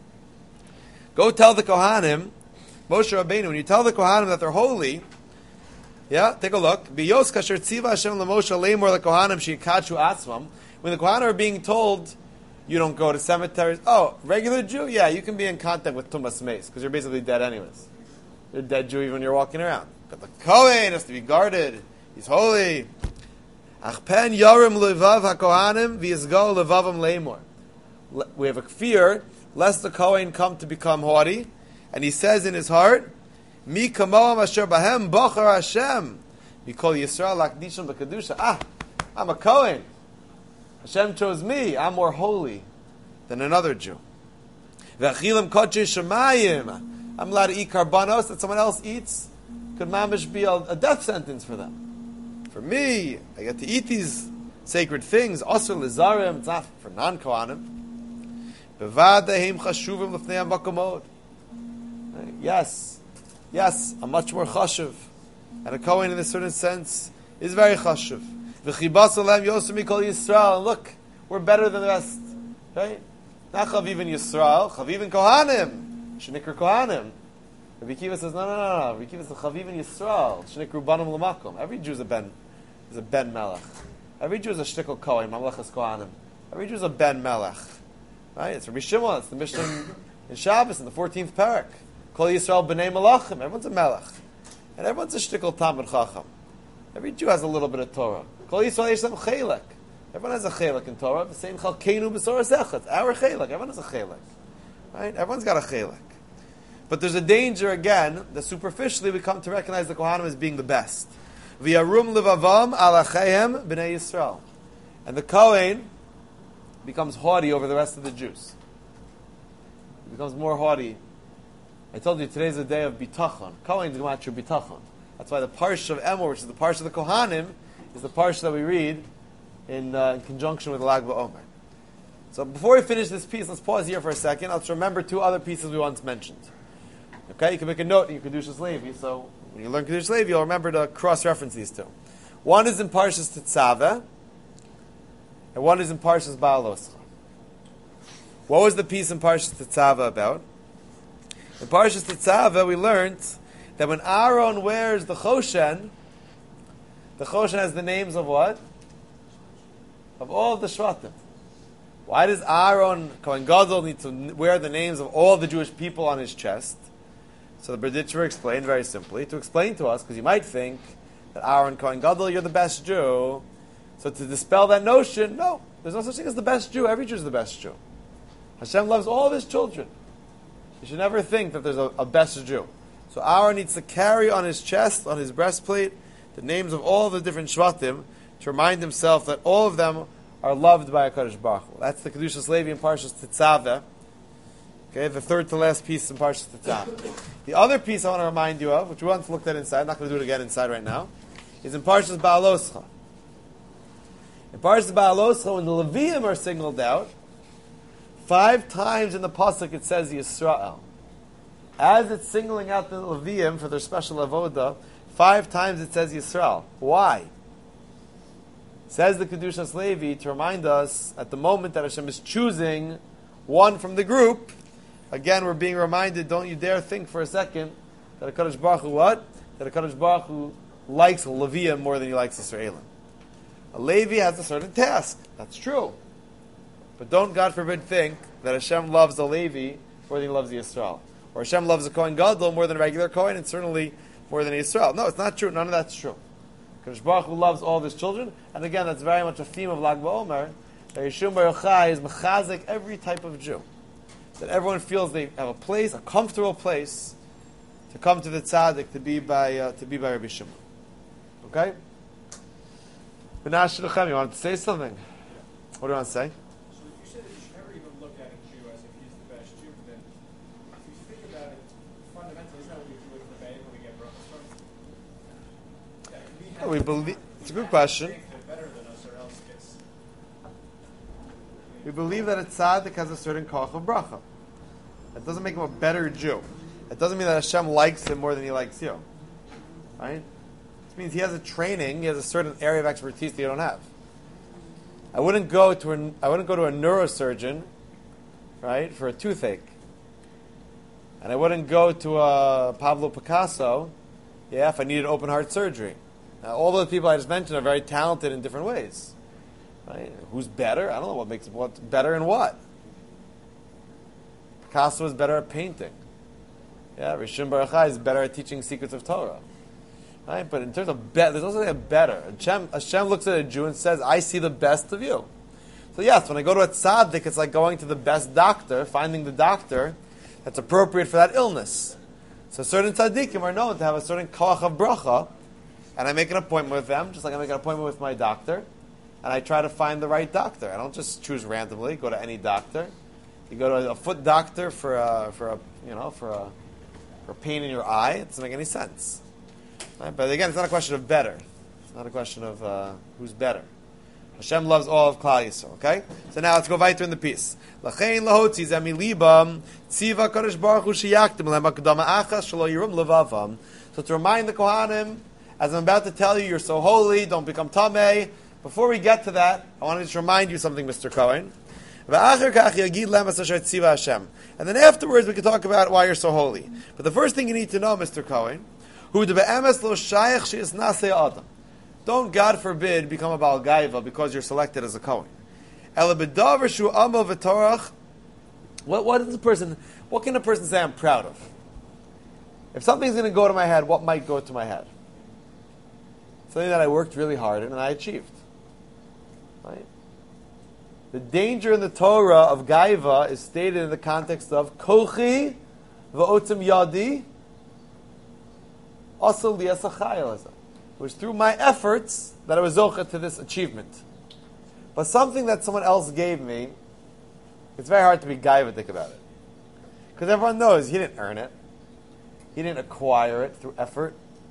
Go tell the Kohanim, Moshe Rabbeinu, when you tell the Kohanim that they're holy, yeah, take a look. Biyos kasher tziva Hashem l'Moshe leimor leKohanim sheikachu atzmam. When the Kohanim are being told, you don't go to cemeteries. Oh, regular Jew? Yeah, you can be in contact with Tumas Meis, because you're basically dead anyways. You're a dead Jew even when you're walking around. But the Kohen has to be guarded. He's holy. Achpen yarim levav haKohanim v'yizgo levavam leimor. We have a fear lest the Kohen come to become haughty, and he says in his heart, Mi kamoam asher bahem bochar Hashem. We call Yisrael lakdishim b'kedusha. Ah, I'm a Kohen. Hashem chose me. I'm more holy than another Jew. V'achilim kodshei shemayim. I'm allowed to eat karbanos that someone else eats. Could mamish be a, a death sentence for them. For me, I get to eat these sacred things. Asur lizarim. It's not for non-Kohanim. Bevadehim chashuvim l'fnei hamakomod. Right? Yes, yes, a much more chashuv. And a Kohen in a certain sense is very chashuv. V'chibas alem yosem mikol Yisrael. And look, we're better than the rest. Right? Not Chavivin Yisrael, Chavivin Kohanim. Shenikr Kohanim. Rabbi Kiva says, no, no, no, no. Rabbi Kiva says, Chavivin Yisrael. Shenikr Banim L'makom. Every Jew is a Ben, is a Ben Melech. Every Jew is a Shtikl Kohen, Mamlechas Kohanim. Every Jew is a Ben Melech. Right? It's Rabbi Shimon, it's the Mishnah in Shabbos, in the fourteenth parak. Kol Yisrael B'nei Melachim. Everyone's a Melech. And everyone's a Shtikl Talmud Chacham. Every Jew has a little bit of Torah. Kol Yisrael Yishem Chelek. Everyone has a chelek in Torah. The same chalkeinu b'soras echet. Our chelek. Everyone has a chelek. Right? Everyone's got a chelek. But there's a danger, again, that superficially we come to recognize the Kohanim as being the best. V'yarum levavam alachehem b'nei Yisrael. And the Kohen becomes haughty over the rest of the Jews. He becomes more haughty. I told you, today's the day of bitachon. Kohen is going to bitachon. That's why the parsha of Emor, which is the parsha of the Kohanim, is the parsha that we read In, uh, in conjunction with Lag BaOmer. So before we finish this piece, let's pause here for a second. Let's remember two other pieces we once mentioned. Okay, you can make a note in your Kedushas Levi, so when you learn Kedushas Levi, you'll remember to cross-reference these two. One is in Parshas Tetzaveh, and one is in Parshas Ba'aloscha. What was the piece in Parshas Tetzaveh about? In Parshas Tetzaveh, we learned that when Aaron wears the Choshen, the Choshen has the names of what? Of all of the Shvatim. Why does Aaron, Kohen Gadol, need to wear the names of all the Jewish people on his chest? So the Berditcher explained very simply, to explain to us, because you might think that Aaron, Kohen Gadol, you're the best Jew. So to dispel that notion, no, there's no such thing as the best Jew. Every Jew is the best Jew. Hashem loves all of his children. You should never think that there's a, a best Jew. So Aaron needs to carry on his chest, on his breastplate, the names of all the different Shvatim, to remind himself that all of them are loved by HaKadosh Baruch Hu. That's the Kedushas Levi in Parshas Tetzaveh. Okay, the third to last piece in Parshas Tetzaveh. The other piece I want to remind you of, which we once looked at inside, I'm not going to do it again inside right now, is in Parshas Ba'aloscha. In Parshas Ba'aloscha, when the Leviim are singled out, five times in the pasuk it says Yisrael. As it's singling out the Leviim for their special avoda, five times it says Yisrael. Why? Says the Kedushas Levi to remind us at the moment that Hashem is choosing one from the group. Again, we're being reminded, don't you dare think for a second that HaKadosh Baruch Hu what? That HaKadosh Baruch Hu likes Levium more than he likes Yisraelim. A Levi has a certain task. That's true. But don't, God forbid, think that Hashem loves a Levi more than he loves the Yisrael. Or Hashem loves a Kohen Gadol more than a regular Kohen, and certainly more than a Yisrael. No, it's not true. None of that's true. HaKadosh Baruch Hu loves all of his children, and again, that's very much a theme of Lag BaOmer, that Yeshua Bar Yochai is mechazik every type of Jew. That everyone feels they have a place, a comfortable place, to come to the tzaddik, to be by uh, to be by Rabbi Shimon. Okay? Benash Shulchan, you wanted to say something? What do you want to say? So you said that you should never even look at a Jew as if he's the best Jew, but then if you think about it, fundamentally, isn't that what we do with the Bay when we get brachas from? That we have We believe it's a good question. think they're better than us, or else it's We believe that a tzaddik has a certain koch of bracha. That doesn't make him a better Jew. It doesn't mean that Hashem likes him more than he likes you. Right? This means he has a training, he has a certain area of expertise that you don't have. I wouldn't go to a, I wouldn't go to a neurosurgeon, right, for a toothache. And I wouldn't go to a Pablo Picasso, yeah, if I needed open heart surgery. Now, all those people I just mentioned are very talented in different ways. Right? Who's better? I don't know what makes what's better in what. Picasso is better at painting. Yeah, Rishon Bar Yochai is better at teaching secrets of Torah. Right? But in terms of be- there's also a better. Hashem, Hashem looks at a Jew and says, I see the best of you. So yes, when I go to a tzaddik, it's like going to the best doctor, finding the doctor that's appropriate for that illness. So certain tzaddikim are known to have a certain koach of bracha, and I make an appointment with them, just like I make an appointment with my doctor, and I try to find the right doctor. I don't just choose randomly, go to any doctor. You go to a foot doctor for a, for a, you know, for a, for pain in your eye. It doesn't make any sense. Right? But again, it's not a question of better. It's not a question of uh, who's better. Hashem loves all of Klal Yisrael. Okay, so now let's go weiter in the piece. Lachein lahotzi zemilibam tziva kadosh baruch hu sheyakdim lehem hakdama achas shelo yirum levavam. So to remind the Kohanim, as I'm about to tell you, you're so holy, don't become tamei. Before we get to that, I want to just remind you something, Mister Cohen. And then afterwards we can talk about why you're so holy. But the first thing you need to know, Mister Cohen, don't, God forbid, become a Baal Gaiva because you're selected as a Cohen. What, what is the person, what can a person say I'm proud of? If something's going to go to my head, what might go to my head? Something that I worked really hard in and I achieved. Right? The danger in the Torah of Gaiva is stated in the context of Kochi v'otzim yadi also liyasachayel. It was through my efforts that I was zocha to this achievement. But something that someone else gave me, it's very hard to be Gaivadik about it. Because everyone knows he didn't earn it. He didn't acquire it through effort.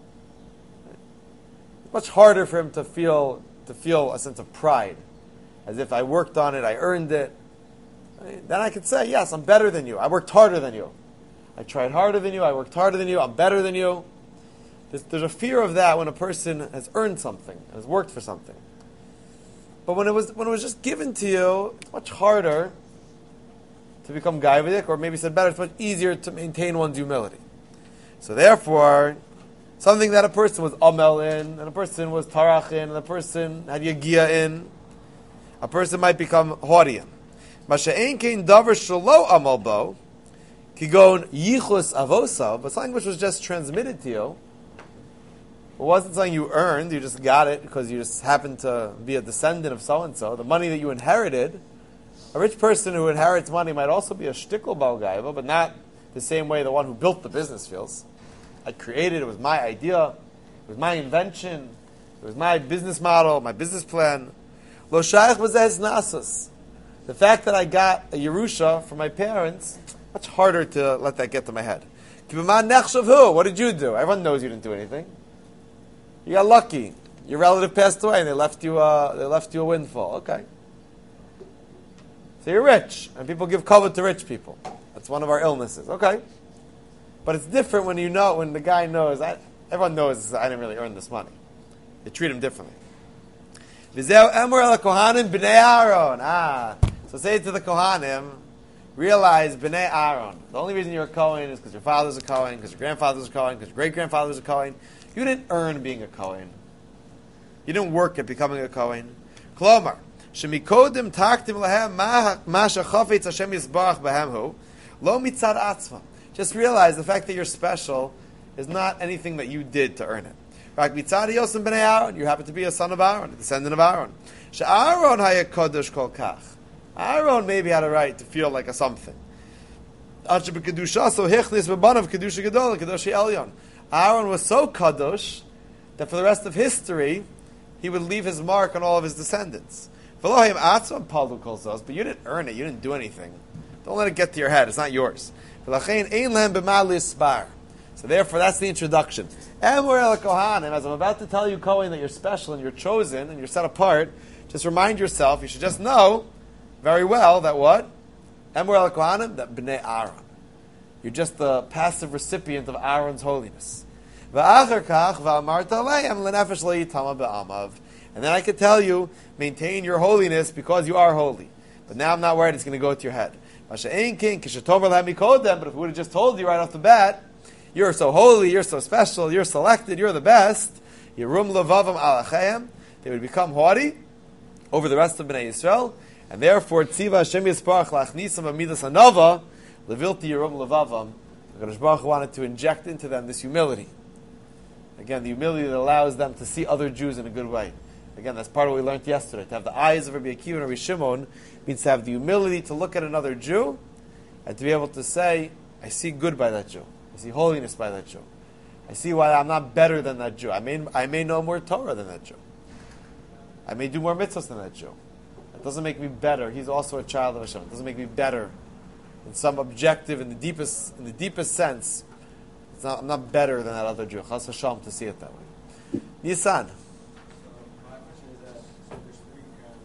It's much harder for him to feel to feel a sense of pride, as if I worked on it, I earned it. I mean, then I could say, yes, I'm better than you. I worked harder than you. I tried harder than you. I worked harder than you. I'm better than you. There's, there's a fear of that when a person has earned something, has worked for something. But when it was when it was just given to you, it's much harder to become Gaivadik, or maybe said better, it's much easier to maintain one's humility. So therefore, something that a person was amel in, and a person was tarach in, and a person had yagia in, a person might become haughty in. Masha'ein kein davar shelo amal bo, kigon yichus avosa, but something which was just transmitted to you. It wasn't something you earned, you just got it because you just happened to be a descendant of so-and-so. The money that you inherited, a rich person who inherits money might also be a shtickle Baal Gaiva, but not the same way the one who built the business feels. I created, it was my idea, it was my invention, it was my business model, my business plan. Lo shayach b'zeh nasus. The fact that I got a Yerusha from my parents, much harder to let that get to my head. What did you do? Everyone knows you didn't do anything. You got lucky. Your relative passed away and they left you a, they left you a windfall. Okay. So you're rich, and people give kavod to rich people. That's one of our illnesses. Okay. But it's different when you know, when the guy knows, I, everyone knows I didn't really earn this money. They treat him differently. Ah. So say to the Kohanim, realize B'nai Aaron. The only reason you're a Kohen is because your father's a Kohen, because your grandfather's a Kohen, because your great-grandfather's a Kohen. You didn't earn being a Kohen. You didn't work at becoming a Kohen. Klomar, shemikodim taktim lahem ma shechafetz Hashem yisbarach b'hem hu, lo mitzad atzma. Just realize the fact that you're special is not anything that you did to earn it. Right? Mitzad Yosem b'nei Aaron. You happen to be a son of Aaron, a descendant of Aaron. She'Aaron haya kodesh kol kach. Aaron maybe had a right to feel like a something. Aaron was so kadosh that for the rest of history, he would leave his mark on all of his descendants. But you didn't earn it. You didn't do anything. Don't let it get to your head. It's not yours. So therefore, that's the introduction. As I'm about to tell you, Kohen, that you're special and you're chosen and you're set apart, just remind yourself, you should just know very well that what? That B'nai Aaron. You're just the passive recipient of Aaron's holiness. And then I can tell you, maintain your holiness because you are holy. But now I'm not worried it's going to go to your head. But if we would have just told you right off the bat, you're so holy, you're so special, you're selected, you're the best, Yerum levavam alachem, they would become haughty over the rest of Bnei Yisrael, and therefore tziva Hashem yisparach lachnisam amidas hanava levilti Yerum levavam. The Kadosh Baruch Hu wanted to inject into them this humility. Again, the humility that allows them to see other Jews in a good way. Again, that's part of what we learned yesterday. To have the eyes of Rabbi Akiva and Rabbi Shimon means to have the humility to look at another Jew and to be able to say, I see good by that Jew. I see holiness by that Jew. I see why I'm not better than that Jew. I may, I may know more Torah than that Jew. I may do more mitzvahs than that Jew. That doesn't make me better. He's also a child of Hashem. It doesn't make me better in some objective, in the deepest, in the deepest sense. It's not, I'm not better than that other Jew. Chas Hashem to see it that way. Nisan. So my question is that so there's three kinds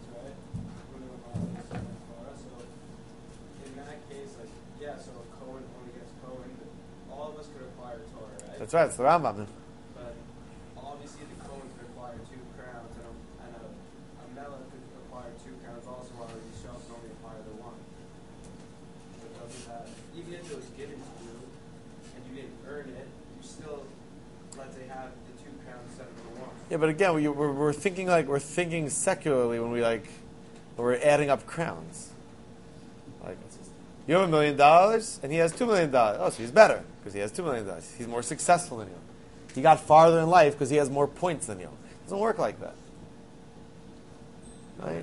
That's right. It's the Rambam. But obviously the Kohen could acquire two crowns, and a, and a, a Melech could acquire two crowns also, while the Yisrael can only acquire the one. So it doesn't have, even if it was given to you, and you didn't earn it, you still, let's say, have the two crowns instead of the one. Yeah, but again, we, we're, we're thinking like we're thinking secularly when we like when we're adding up crowns. Like, you have a million dollars, and he has two million dollars. Oh, so he's better because he has two million dollars. He's more successful than you. He got farther in life because he has more points than you. It doesn't work like that. Right?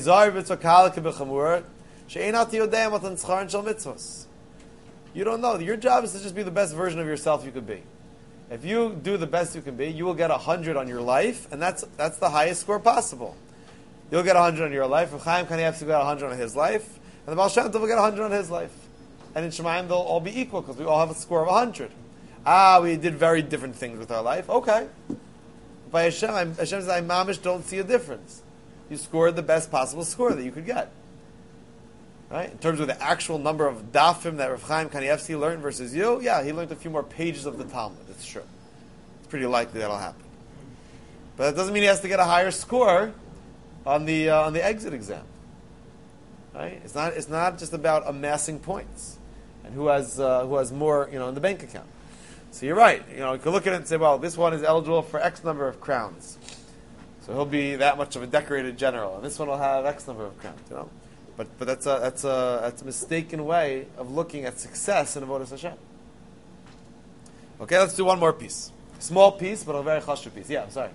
You don't know. Your job is to just be the best version of yourself you could be. If you do the best you can be, you will get a hundred on your life, and that's that's the highest score possible. You'll get a hundred on your life. Rav Chaim Kanievsky got a hundred on his life, and the Baal Shem Tov will get a hundred on his life. And in Shemayim they'll all be equal because we all have a score of a hundred. Ah, we did very different things with our life. Okay, by Hashem, I'm, Hashem says, "I mamish don't see a difference. You scored the best possible score that you could get." Right? In terms of the actual number of dafim that Rav Chaim Kanievsky learned versus you, yeah, he learned a few more pages of the Talmud. It's true. It's pretty likely that'll happen. But that doesn't mean he has to get a higher score on the uh, on the exit exam. Right? It's not it's not just about amassing points and who has uh, who has more, you know, in the bank account. So you're right. You know, you can look at it and say, well, this one is eligible for X number of crowns, so he'll be that much of a decorated general, and this one will have X number of crowns. You know. But but that's a that's a that's a mistaken way of looking at success in Avodas Hashem. Okay, let's do one more piece. Small piece, but a very chashuv piece. Yeah, I'm sorry.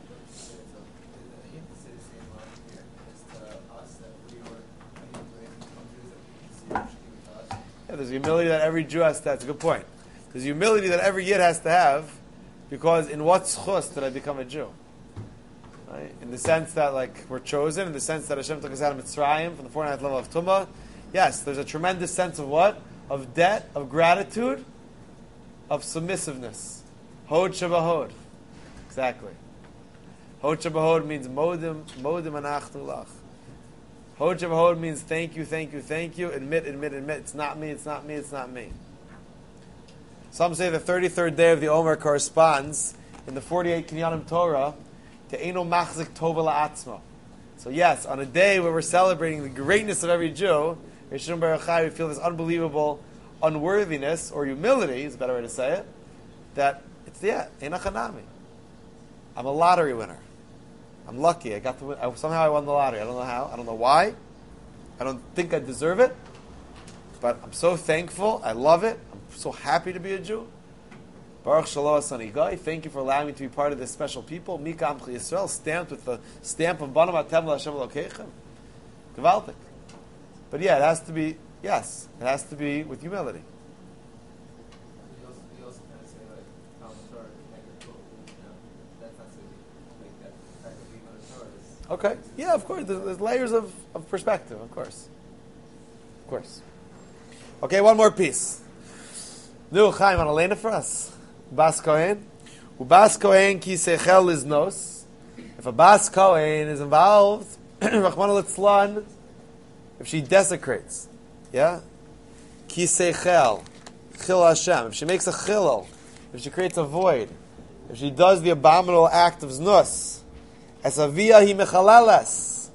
Yeah, there's humility that every Jew has to have. That's a good point. There's humility that every Yid has to have, because in what schus did I become a Jew? Right? In the sense that, like, we're chosen, in the sense that Hashem took us out of Mitzrayim from the forty-ninth level of Tumah. Yes, there's a tremendous sense of what? Of debt, of gratitude, of submissiveness. Hod shabahod. Exactly. Hod shabahod means modim, modim anachnu lach. Hod shabahod means thank you, thank you, thank you. Admit, admit, admit. It's not me, it's not me, it's not me. Some say the thirty-third day of the Omer corresponds in the forty-eight Kinyanim Torah to Eino Machzik Tova La'atzma. So yes, on a day where we're celebrating the greatness of every Jew, Rishon Baruch Chai, we feel this unbelievable unworthiness, or humility, is a better way to say it, that it's, yeah, Eina Chanami. I'm a lottery winner. I'm lucky. I got to win. I, somehow I won the lottery. I don't know how. I don't know why. I don't think I deserve it. But I'm so thankful. I love it. I'm so happy to be a Jew. Baruch Shalom Asani Gai. Thank you for allowing me to be part of this special people. Mika Amchi Yisrael, stamped with the stamp of Banam Atem L'Hashem Elokeichem. Gewaltig. But yeah, it has to be, yes, it has to be with humility. You also, you also kind of say, like, Talmud Torah is negative quote. You know, that's not so like that. The fact that being on the Torah is... Okay. Yeah, of course. There's, there's layers of, of perspective, of course. Of course. Okay, one more piece. Nu, Chaim, want to lay it for us? Bas Kohen. Ubas Kohen ki seichel is nos. If a Bas Kohen is involved, Rachmana litzlan, if she desecrates, yeah? Ki seichel, chil Hashem. If she makes a chilul, if she creates a void, if she does the abominable act of znus, as avia hi mechalalas,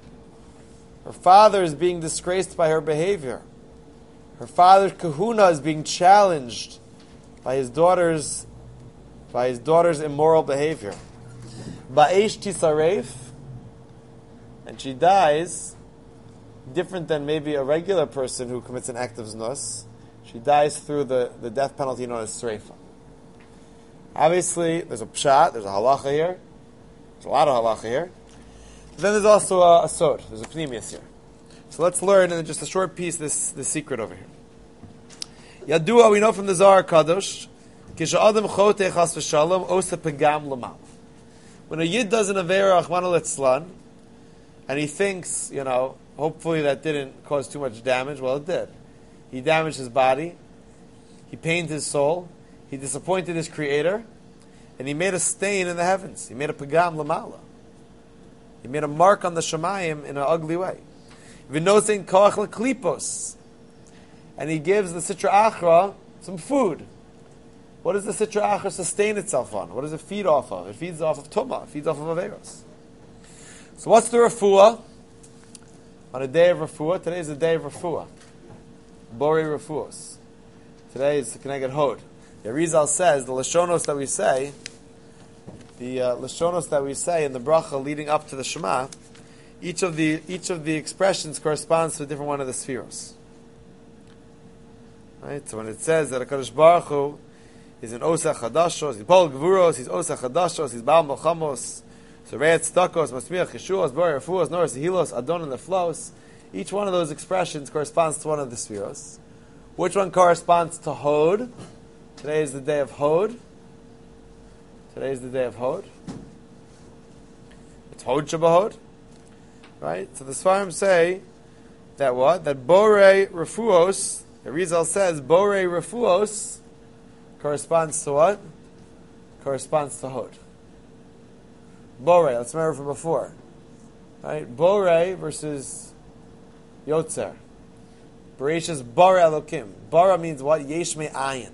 her father is being disgraced by her behavior. Her father's kahuna is being challenged by his daughter's by his daughter's immoral behavior. Ba'esh tisaref, and she dies different than maybe a regular person who commits an act of znus. She dies through the, the death penalty known as sreifa. Obviously, there's a pshat, there's a halacha here. There's a lot of halacha here. But then there's also a, a sod, there's a pnimius here. So let's learn in just a short piece this, this secret over here. Yadua, we know from the Zohar Kadosh, Kisha Adam Chote Chas V'Shalom Osa Pegam L'Mal. When a Yid does an Avera Achmana Litzlan, and he thinks, you know, hopefully that didn't cause too much damage, well it did. He damaged his body, he pained his soul, he disappointed his Creator, and he made a stain in the heavens. He made a Pegam L'Mala. He made a mark on the Shemayim in an ugly way. V'nosein Koach L'Klipos. And he gives the Sitra Achra some food. What does the Sitra Achra sustain itself on? What does it feed off of? It feeds off of Tumah. It feeds off of Averos. So what's the Refuah? On a day of Refuah, today is the day of Refuah. Bori Refuos. Today is the Keneged Hod. The Arizal says, the Lashonos that we say, the uh, Lashonos that we say in the bracha leading up to the Shema, each of the each of the expressions corresponds to a different one of the spheros. Right? So when it says that HaKadosh Baruch Hu is an Osach Hadashos, he's Bol Gvuros, he's Osach Hadashos, he's Baal Melchamos, so Re'et Stakos, Masmiach, Yeshuos, Bori Refuos, Noras, Hilos, Adon, and the Flows. Each one of those expressions corresponds to one of the spheros. Which one corresponds to Hod? Today is the day of Hod. Today is the day of Hod. It's Hod Shabbat. Right? So the Sfarim say that what? That Bore Refuos, the Rizal says, Bore Refuos corresponds to what? Corresponds to Hod. Bore, let's remember from before. Right? Bore versus Yotzer. Bereshis Bara Elokim. Bara means what? Yesh Me'ayin.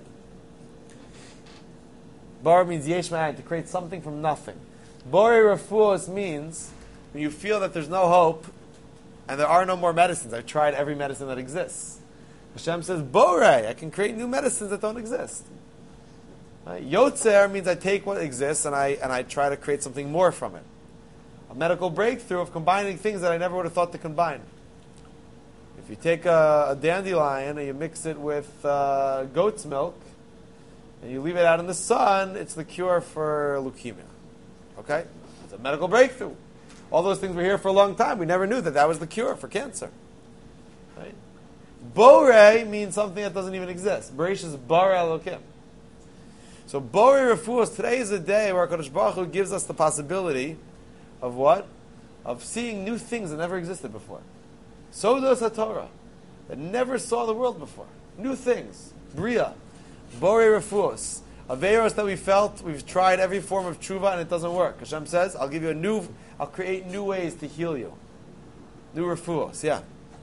Bara means Yesh Me'ayin, to create something from nothing. Bore Refuos means when you feel that there's no hope and there are no more medicines. I've tried every medicine that exists. Hashem says, Bore, I can create new medicines that don't exist. Right? Yotzer means I take what exists and I and I try to create something more from it. A medical breakthrough of combining things that I never would have thought to combine. If you take a, a dandelion and you mix it with uh, goat's milk and you leave it out in the sun, it's the cure for leukemia. Okay? It's a medical breakthrough. All those things were here for a long time. We never knew that that was the cure for cancer. Right? Bore means something that doesn't even exist. Bereshis bara Elokim. So Bore Refuos, today is a day where HaKadosh Baruch Hu gives us the possibility of what? Of seeing new things that never existed before. Sodos HaTorah, that never saw the world before. New things. Bria. Bore Refuos. Averos that we felt, we've tried every form of tshuva and it doesn't work. Hashem says, I'll give you a new, I'll create new ways to heal you. New Refuos, yeah.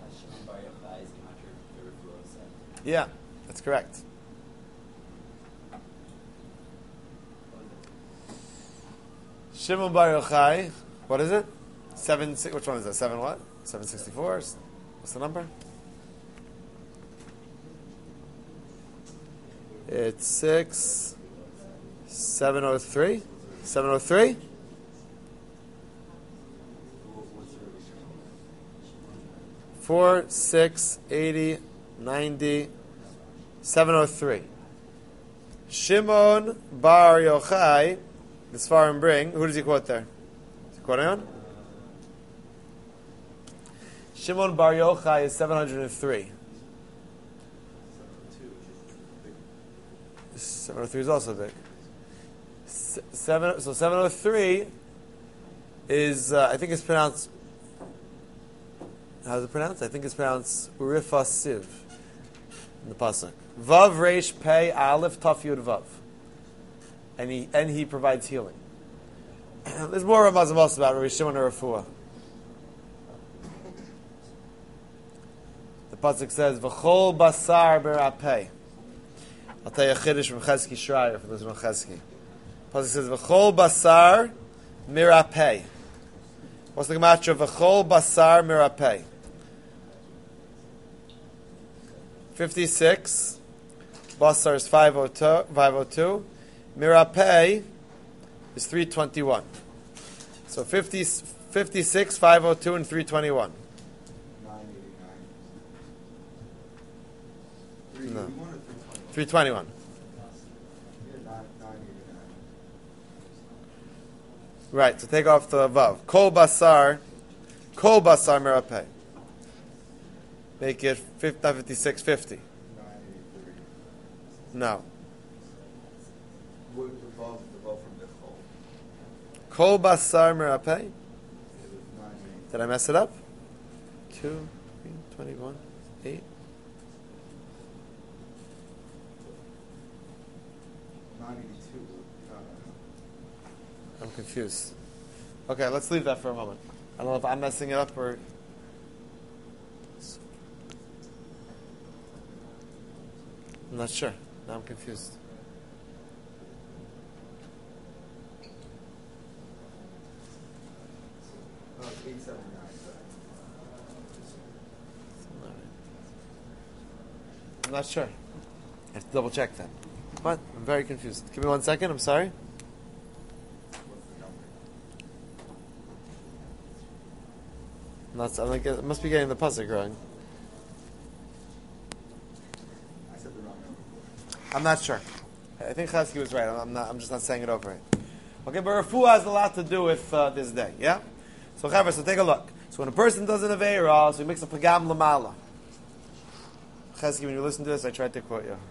Yeah, that's correct. Shimon Bar Yochai, what is it? Seven, six, which one is that? Seven what? seven sixty-four? What's the number? It's six, seven oh three? seven oh three? Four, six, eighty, ninety, seven oh three. Shimon Bar Yochai, the Sfarim bring, who does he quote there? Is he quoting on? Shimon Bar Yochai is seven hundred three. seven oh three is also big. Seven, so seven oh three is, uh, I think it's pronounced, how's it pronounced? I think it's pronounced Urifa Siv in the Pasuk. Vav Reish Pei Aleph Taf Yud Vav. And he, and he provides healing. There's more Ramazim also about Rabbi Shimon Refuah. The Pasuk says, V'chol basar berapei. I'll tell you a chiddush from Chesky Schreier, for those who know Chesky. The Pasuk says, V'chol basar mirapei. What's the gematria of V'chol basar mirapei? fifty-six. Basar is five oh two. Mirapei is three twenty-one. So fifty, fifty-six, five oh two, and three twenty-one. No. three twenty-one. Right, so take off the vav. Kol basar, kol basar mirapei. Make it fifty-six fifty. No. Kol basar mirapei. Did I mess it up? Two, three, twenty-one, eight. I'm confused. Okay, let's leave that for a moment. I don't know if I'm messing it up or... I'm not sure. Now I'm confused. eight seventy-nine. I'm not sure. I have to double check that. What? I'm very confused. Give me one second. I'm sorry. I'm not, I'm like, I must be getting the pasuk wrong. I said the wrong number. I'm not sure. I think Chasky was right. I'm not. I'm just not saying it over it. Okay, but refuah has a lot to do with uh, this day. Yeah. So, Chaver, so take a look. So when a person does an aveira, so he makes a pagam lamala. Chesky, when you listen to this, I tried to quote you.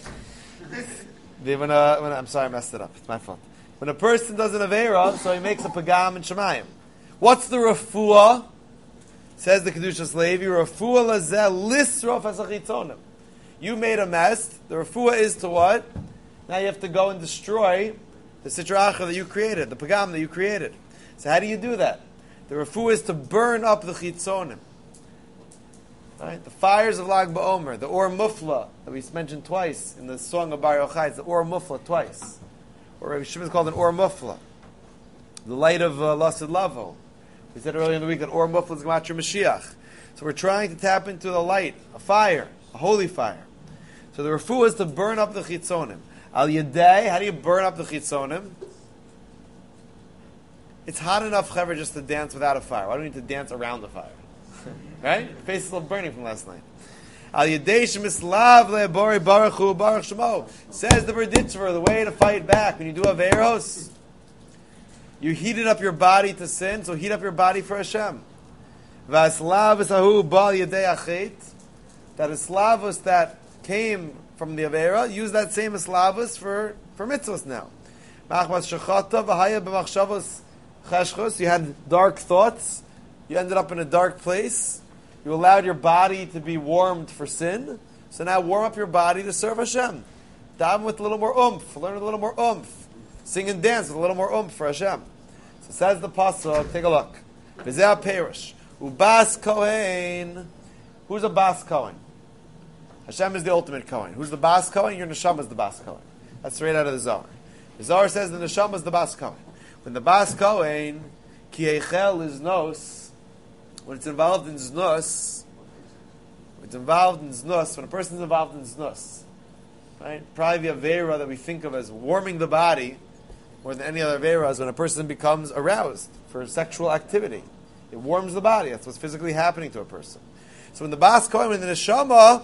when, uh, when, I'm sorry, I messed it up. It's my fault. When a person does an aveira, so he makes a pagam in Shemayim. What's the refuah? Says the Kedushas Levi, refuah lazeh lisrof asachitzonim. You made a mess. The refuah is to what? Now you have to go and destroy the sitra achra that you created, the pagam that you created. So how do you do that? The refuah is to burn up the chitzonim. Right? The fires of Lag BaOmer, the Or Mufla that we mentioned twice in the song of Bar Yochai, it's the Or Mufla twice. Or Rabbi Shimon is called an Or Mufla. The light of uh, Lasid Lavo. We said earlier in the week that Or Mufla is Gematria Mashiach. So we're trying to tap into the light, a fire, a holy fire. So the refuah is to burn up the chitzonim. Al Yadei, how do you burn up the chitzonim? It's hot enough, Chaver, just to dance without a fire. Why do we need to dance around the fire? Right? Your face is still burning from last night. Al Yadei shemislav le'bori baruch hu baruch shemo. Says the Berditzver, the way to fight back when you do averos, you heated up your body to sin, so heat up your body for Hashem. V'aslav esahu bal Yadei achet. That eslavus that came from the avera, use that same eslavus for for mitzvahs now. Machmas shechata v'haya b'machshavos cheshchos. You had dark thoughts. You ended up in a dark place. You allowed your body to be warmed for sin. So now warm up your body to serve Hashem. Daven with a little more oomph. Learn with a little more oomph. Sing and dance with a little more oomph for Hashem. So says the pasuk. Take a look. V'zeh perish ubas kohen. Who's a bas kohen? Hashem is the ultimate kohen. Who's the bas kohen? Your neshama is the bas kohen. That's straight out of the Zohar. The Zohar says the neshama is the bas kohen. When the bas kohen ki eichel is nos. When it's involved in znus, when it's involved in znus, when a person is involved in znus, right? Probably the avera that we think of as warming the body more than any other avera is when a person becomes aroused for sexual activity. It warms the body. That's what's physically happening to a person. So when the bas kohen, when the neshama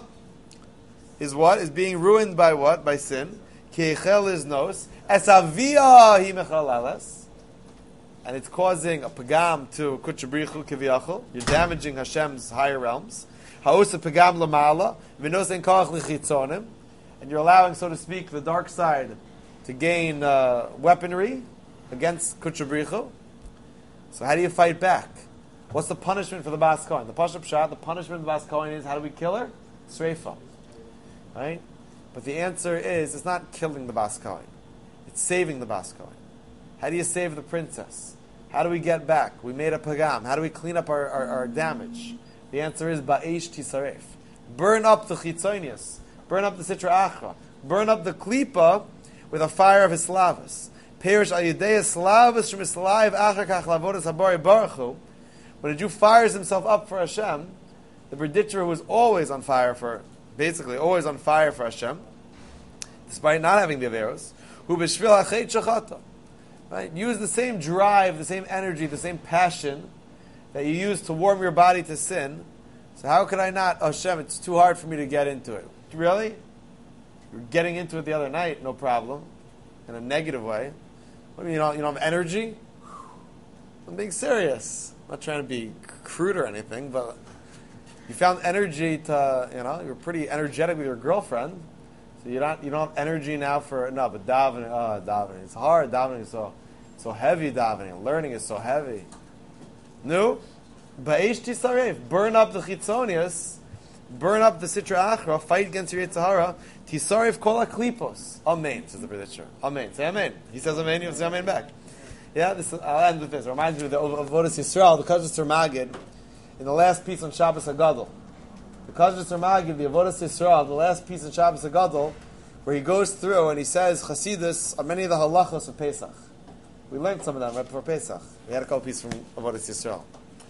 is what? Is being ruined by what? By sin. Ki eichel is nos. Es aviyah hi mechaleles. And it's causing a pagam to kutchabrichu kiviyachol. You're damaging Hashem's higher realms. Ha'usa pagam lamala, v'nosen koach lichitzonim. And you're allowing, so to speak, the dark side to gain uh, weaponry against kutchabrichu. So how do you fight back? What's the punishment for the bas kohen? The pashup shot, the punishment of the bas kohen is, how do we kill her? Sreifa. Right? But the answer is, it's not killing the bas kohen. It's saving the bas kohen. How do you save the princess? How do we get back? We made a pagam. How do we clean up our, our, our damage? The answer is ba'esh tisaref. Burn up the chitzonius. Burn up the sitra achra. Burn up the klipa with a fire of islavus. Perish al yedei islavus from islav achar kach lavodas habari baruchu. When a Jew fires himself up for Hashem, the Berditcher was always on fire for, basically always on fire for Hashem, despite not having the averos, hu b'shvil hachet shachata. Right? Use the same drive, the same energy, the same passion that you use to warm your body to sin. So how could I not? Oh, Hashem, it's too hard for me to get into it. Really? You're getting into it the other night, no problem. In a negative way. What do you mean, you don't, you don't have energy? I'm being serious. I'm not trying to be crude or anything, but you found energy to, you know, you're pretty energetic with your girlfriend. So you don't you don't have energy now for no, but davening, oh, davening. It's hard. Davening is so so heavy. Davening, learning is so heavy. No, ba'esh tisaref. Burn up the chitzonius, burn up the sitra achra. Fight against your Yetzer Hara. Tisaref kol haklipos. Amen. Says the Berditcher. Amen. Say amen. He says amen. You say amen back. Yeah. This I'll end with this. It reminds me of the Avodas Yisrael, the Kodesh Magid, in the last piece on Shabbos Hagadol. The Kodesh Magid, the Avodas Yisrael, the last piece in Shabbos Hagadol, where he goes through and he says Chasidus are many of the halachos of Pesach. We learned some of them right before Pesach. We had a couple pieces from Avodas Yisrael.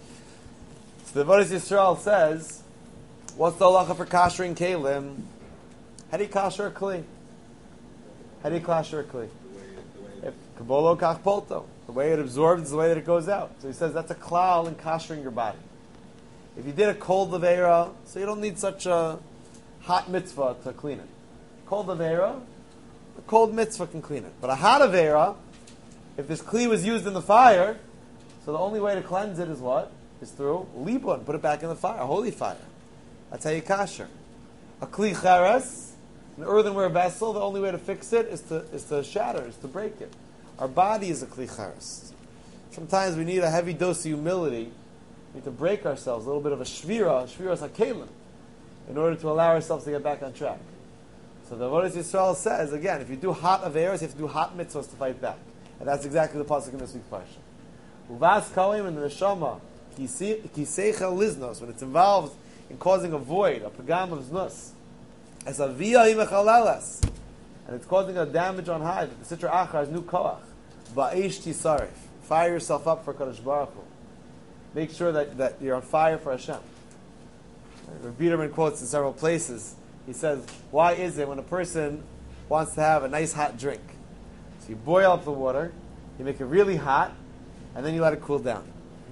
So the Avodas Yisrael says, what's the halacha for kashering kelim? How do you kasher a kli? How do you kasher a kli? If kabolo kach polto, the way it absorbs is the way that it goes out. So he says that's a klal in kashering your body. If you did a cold leveira, so you don't need such a hot mitzvah to clean it. Cold leveira, a cold mitzvah can clean it. But a hot leveira, if this kli was used in the fire, so the only way to cleanse it is what? Is through libun, put it back in the fire, holy fire. That's how you kasher. A kli cheres, an earthenware vessel, the only way to fix it is to is to shatter, is to break it. Our body is a kli cheres. Sometimes we need a heavy dose of humility. We need to break ourselves, a little bit of a shvira, shvira's hakelim, in order to allow ourselves to get back on track. So the Avodas Yisrael says, again, if you do hot averos, you have to do hot mitzvahs to fight back. And that's exactly the pasuk in this week's parsha. Uvas koim in the neshama, kiseicha liznos, when it's involved in causing a void, a pagam of znus, as a via imechalelas, and it's causing a damage on high, the sitra achar has new koach, ba'esh tisarif, fire yourself up for Kadosh Baruch Hu. Make sure that, that you're on fire for Hashem. Rabbi Biederman quotes in several places. He says, why is it when a person wants to have a nice hot drink, so you boil up the water, you make it really hot, and then you let it cool down.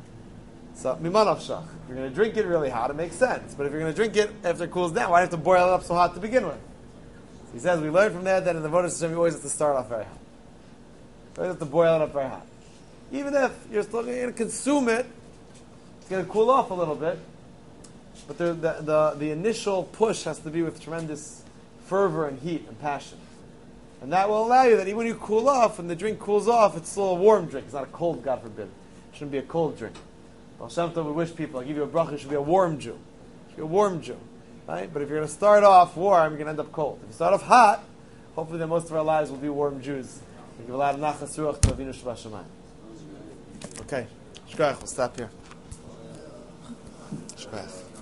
So, mimanov shach. If you're going to drink it really hot, it makes sense. But if you're going to drink it after it cools down, why do you have to boil it up so hot to begin with? So he says, we learn from that that in the Avodas Hashem, you always have to start off very hot. You always have to boil it up very hot. Even if you're still going to consume it, it's going to cool off a little bit. But the, the, the, the initial push has to be with tremendous fervor and heat and passion. And that will allow you that even when you cool off, when the drink cools off, it's still a warm drink. It's not a cold, God forbid. It shouldn't be a cold drink. Baal Shem Tov would wish people, I give you a bracha, it should be a warm Jew. It should be a warm Jew. Right? But if you're going to start off warm, you're going to end up cold. If you start off hot, hopefully then most of our lives will be warm Jews. We give a lot of nachas ruach to Avinu Shabbat Shamayim. Okay. Shkoyach, we'll stop here. Shkoyach.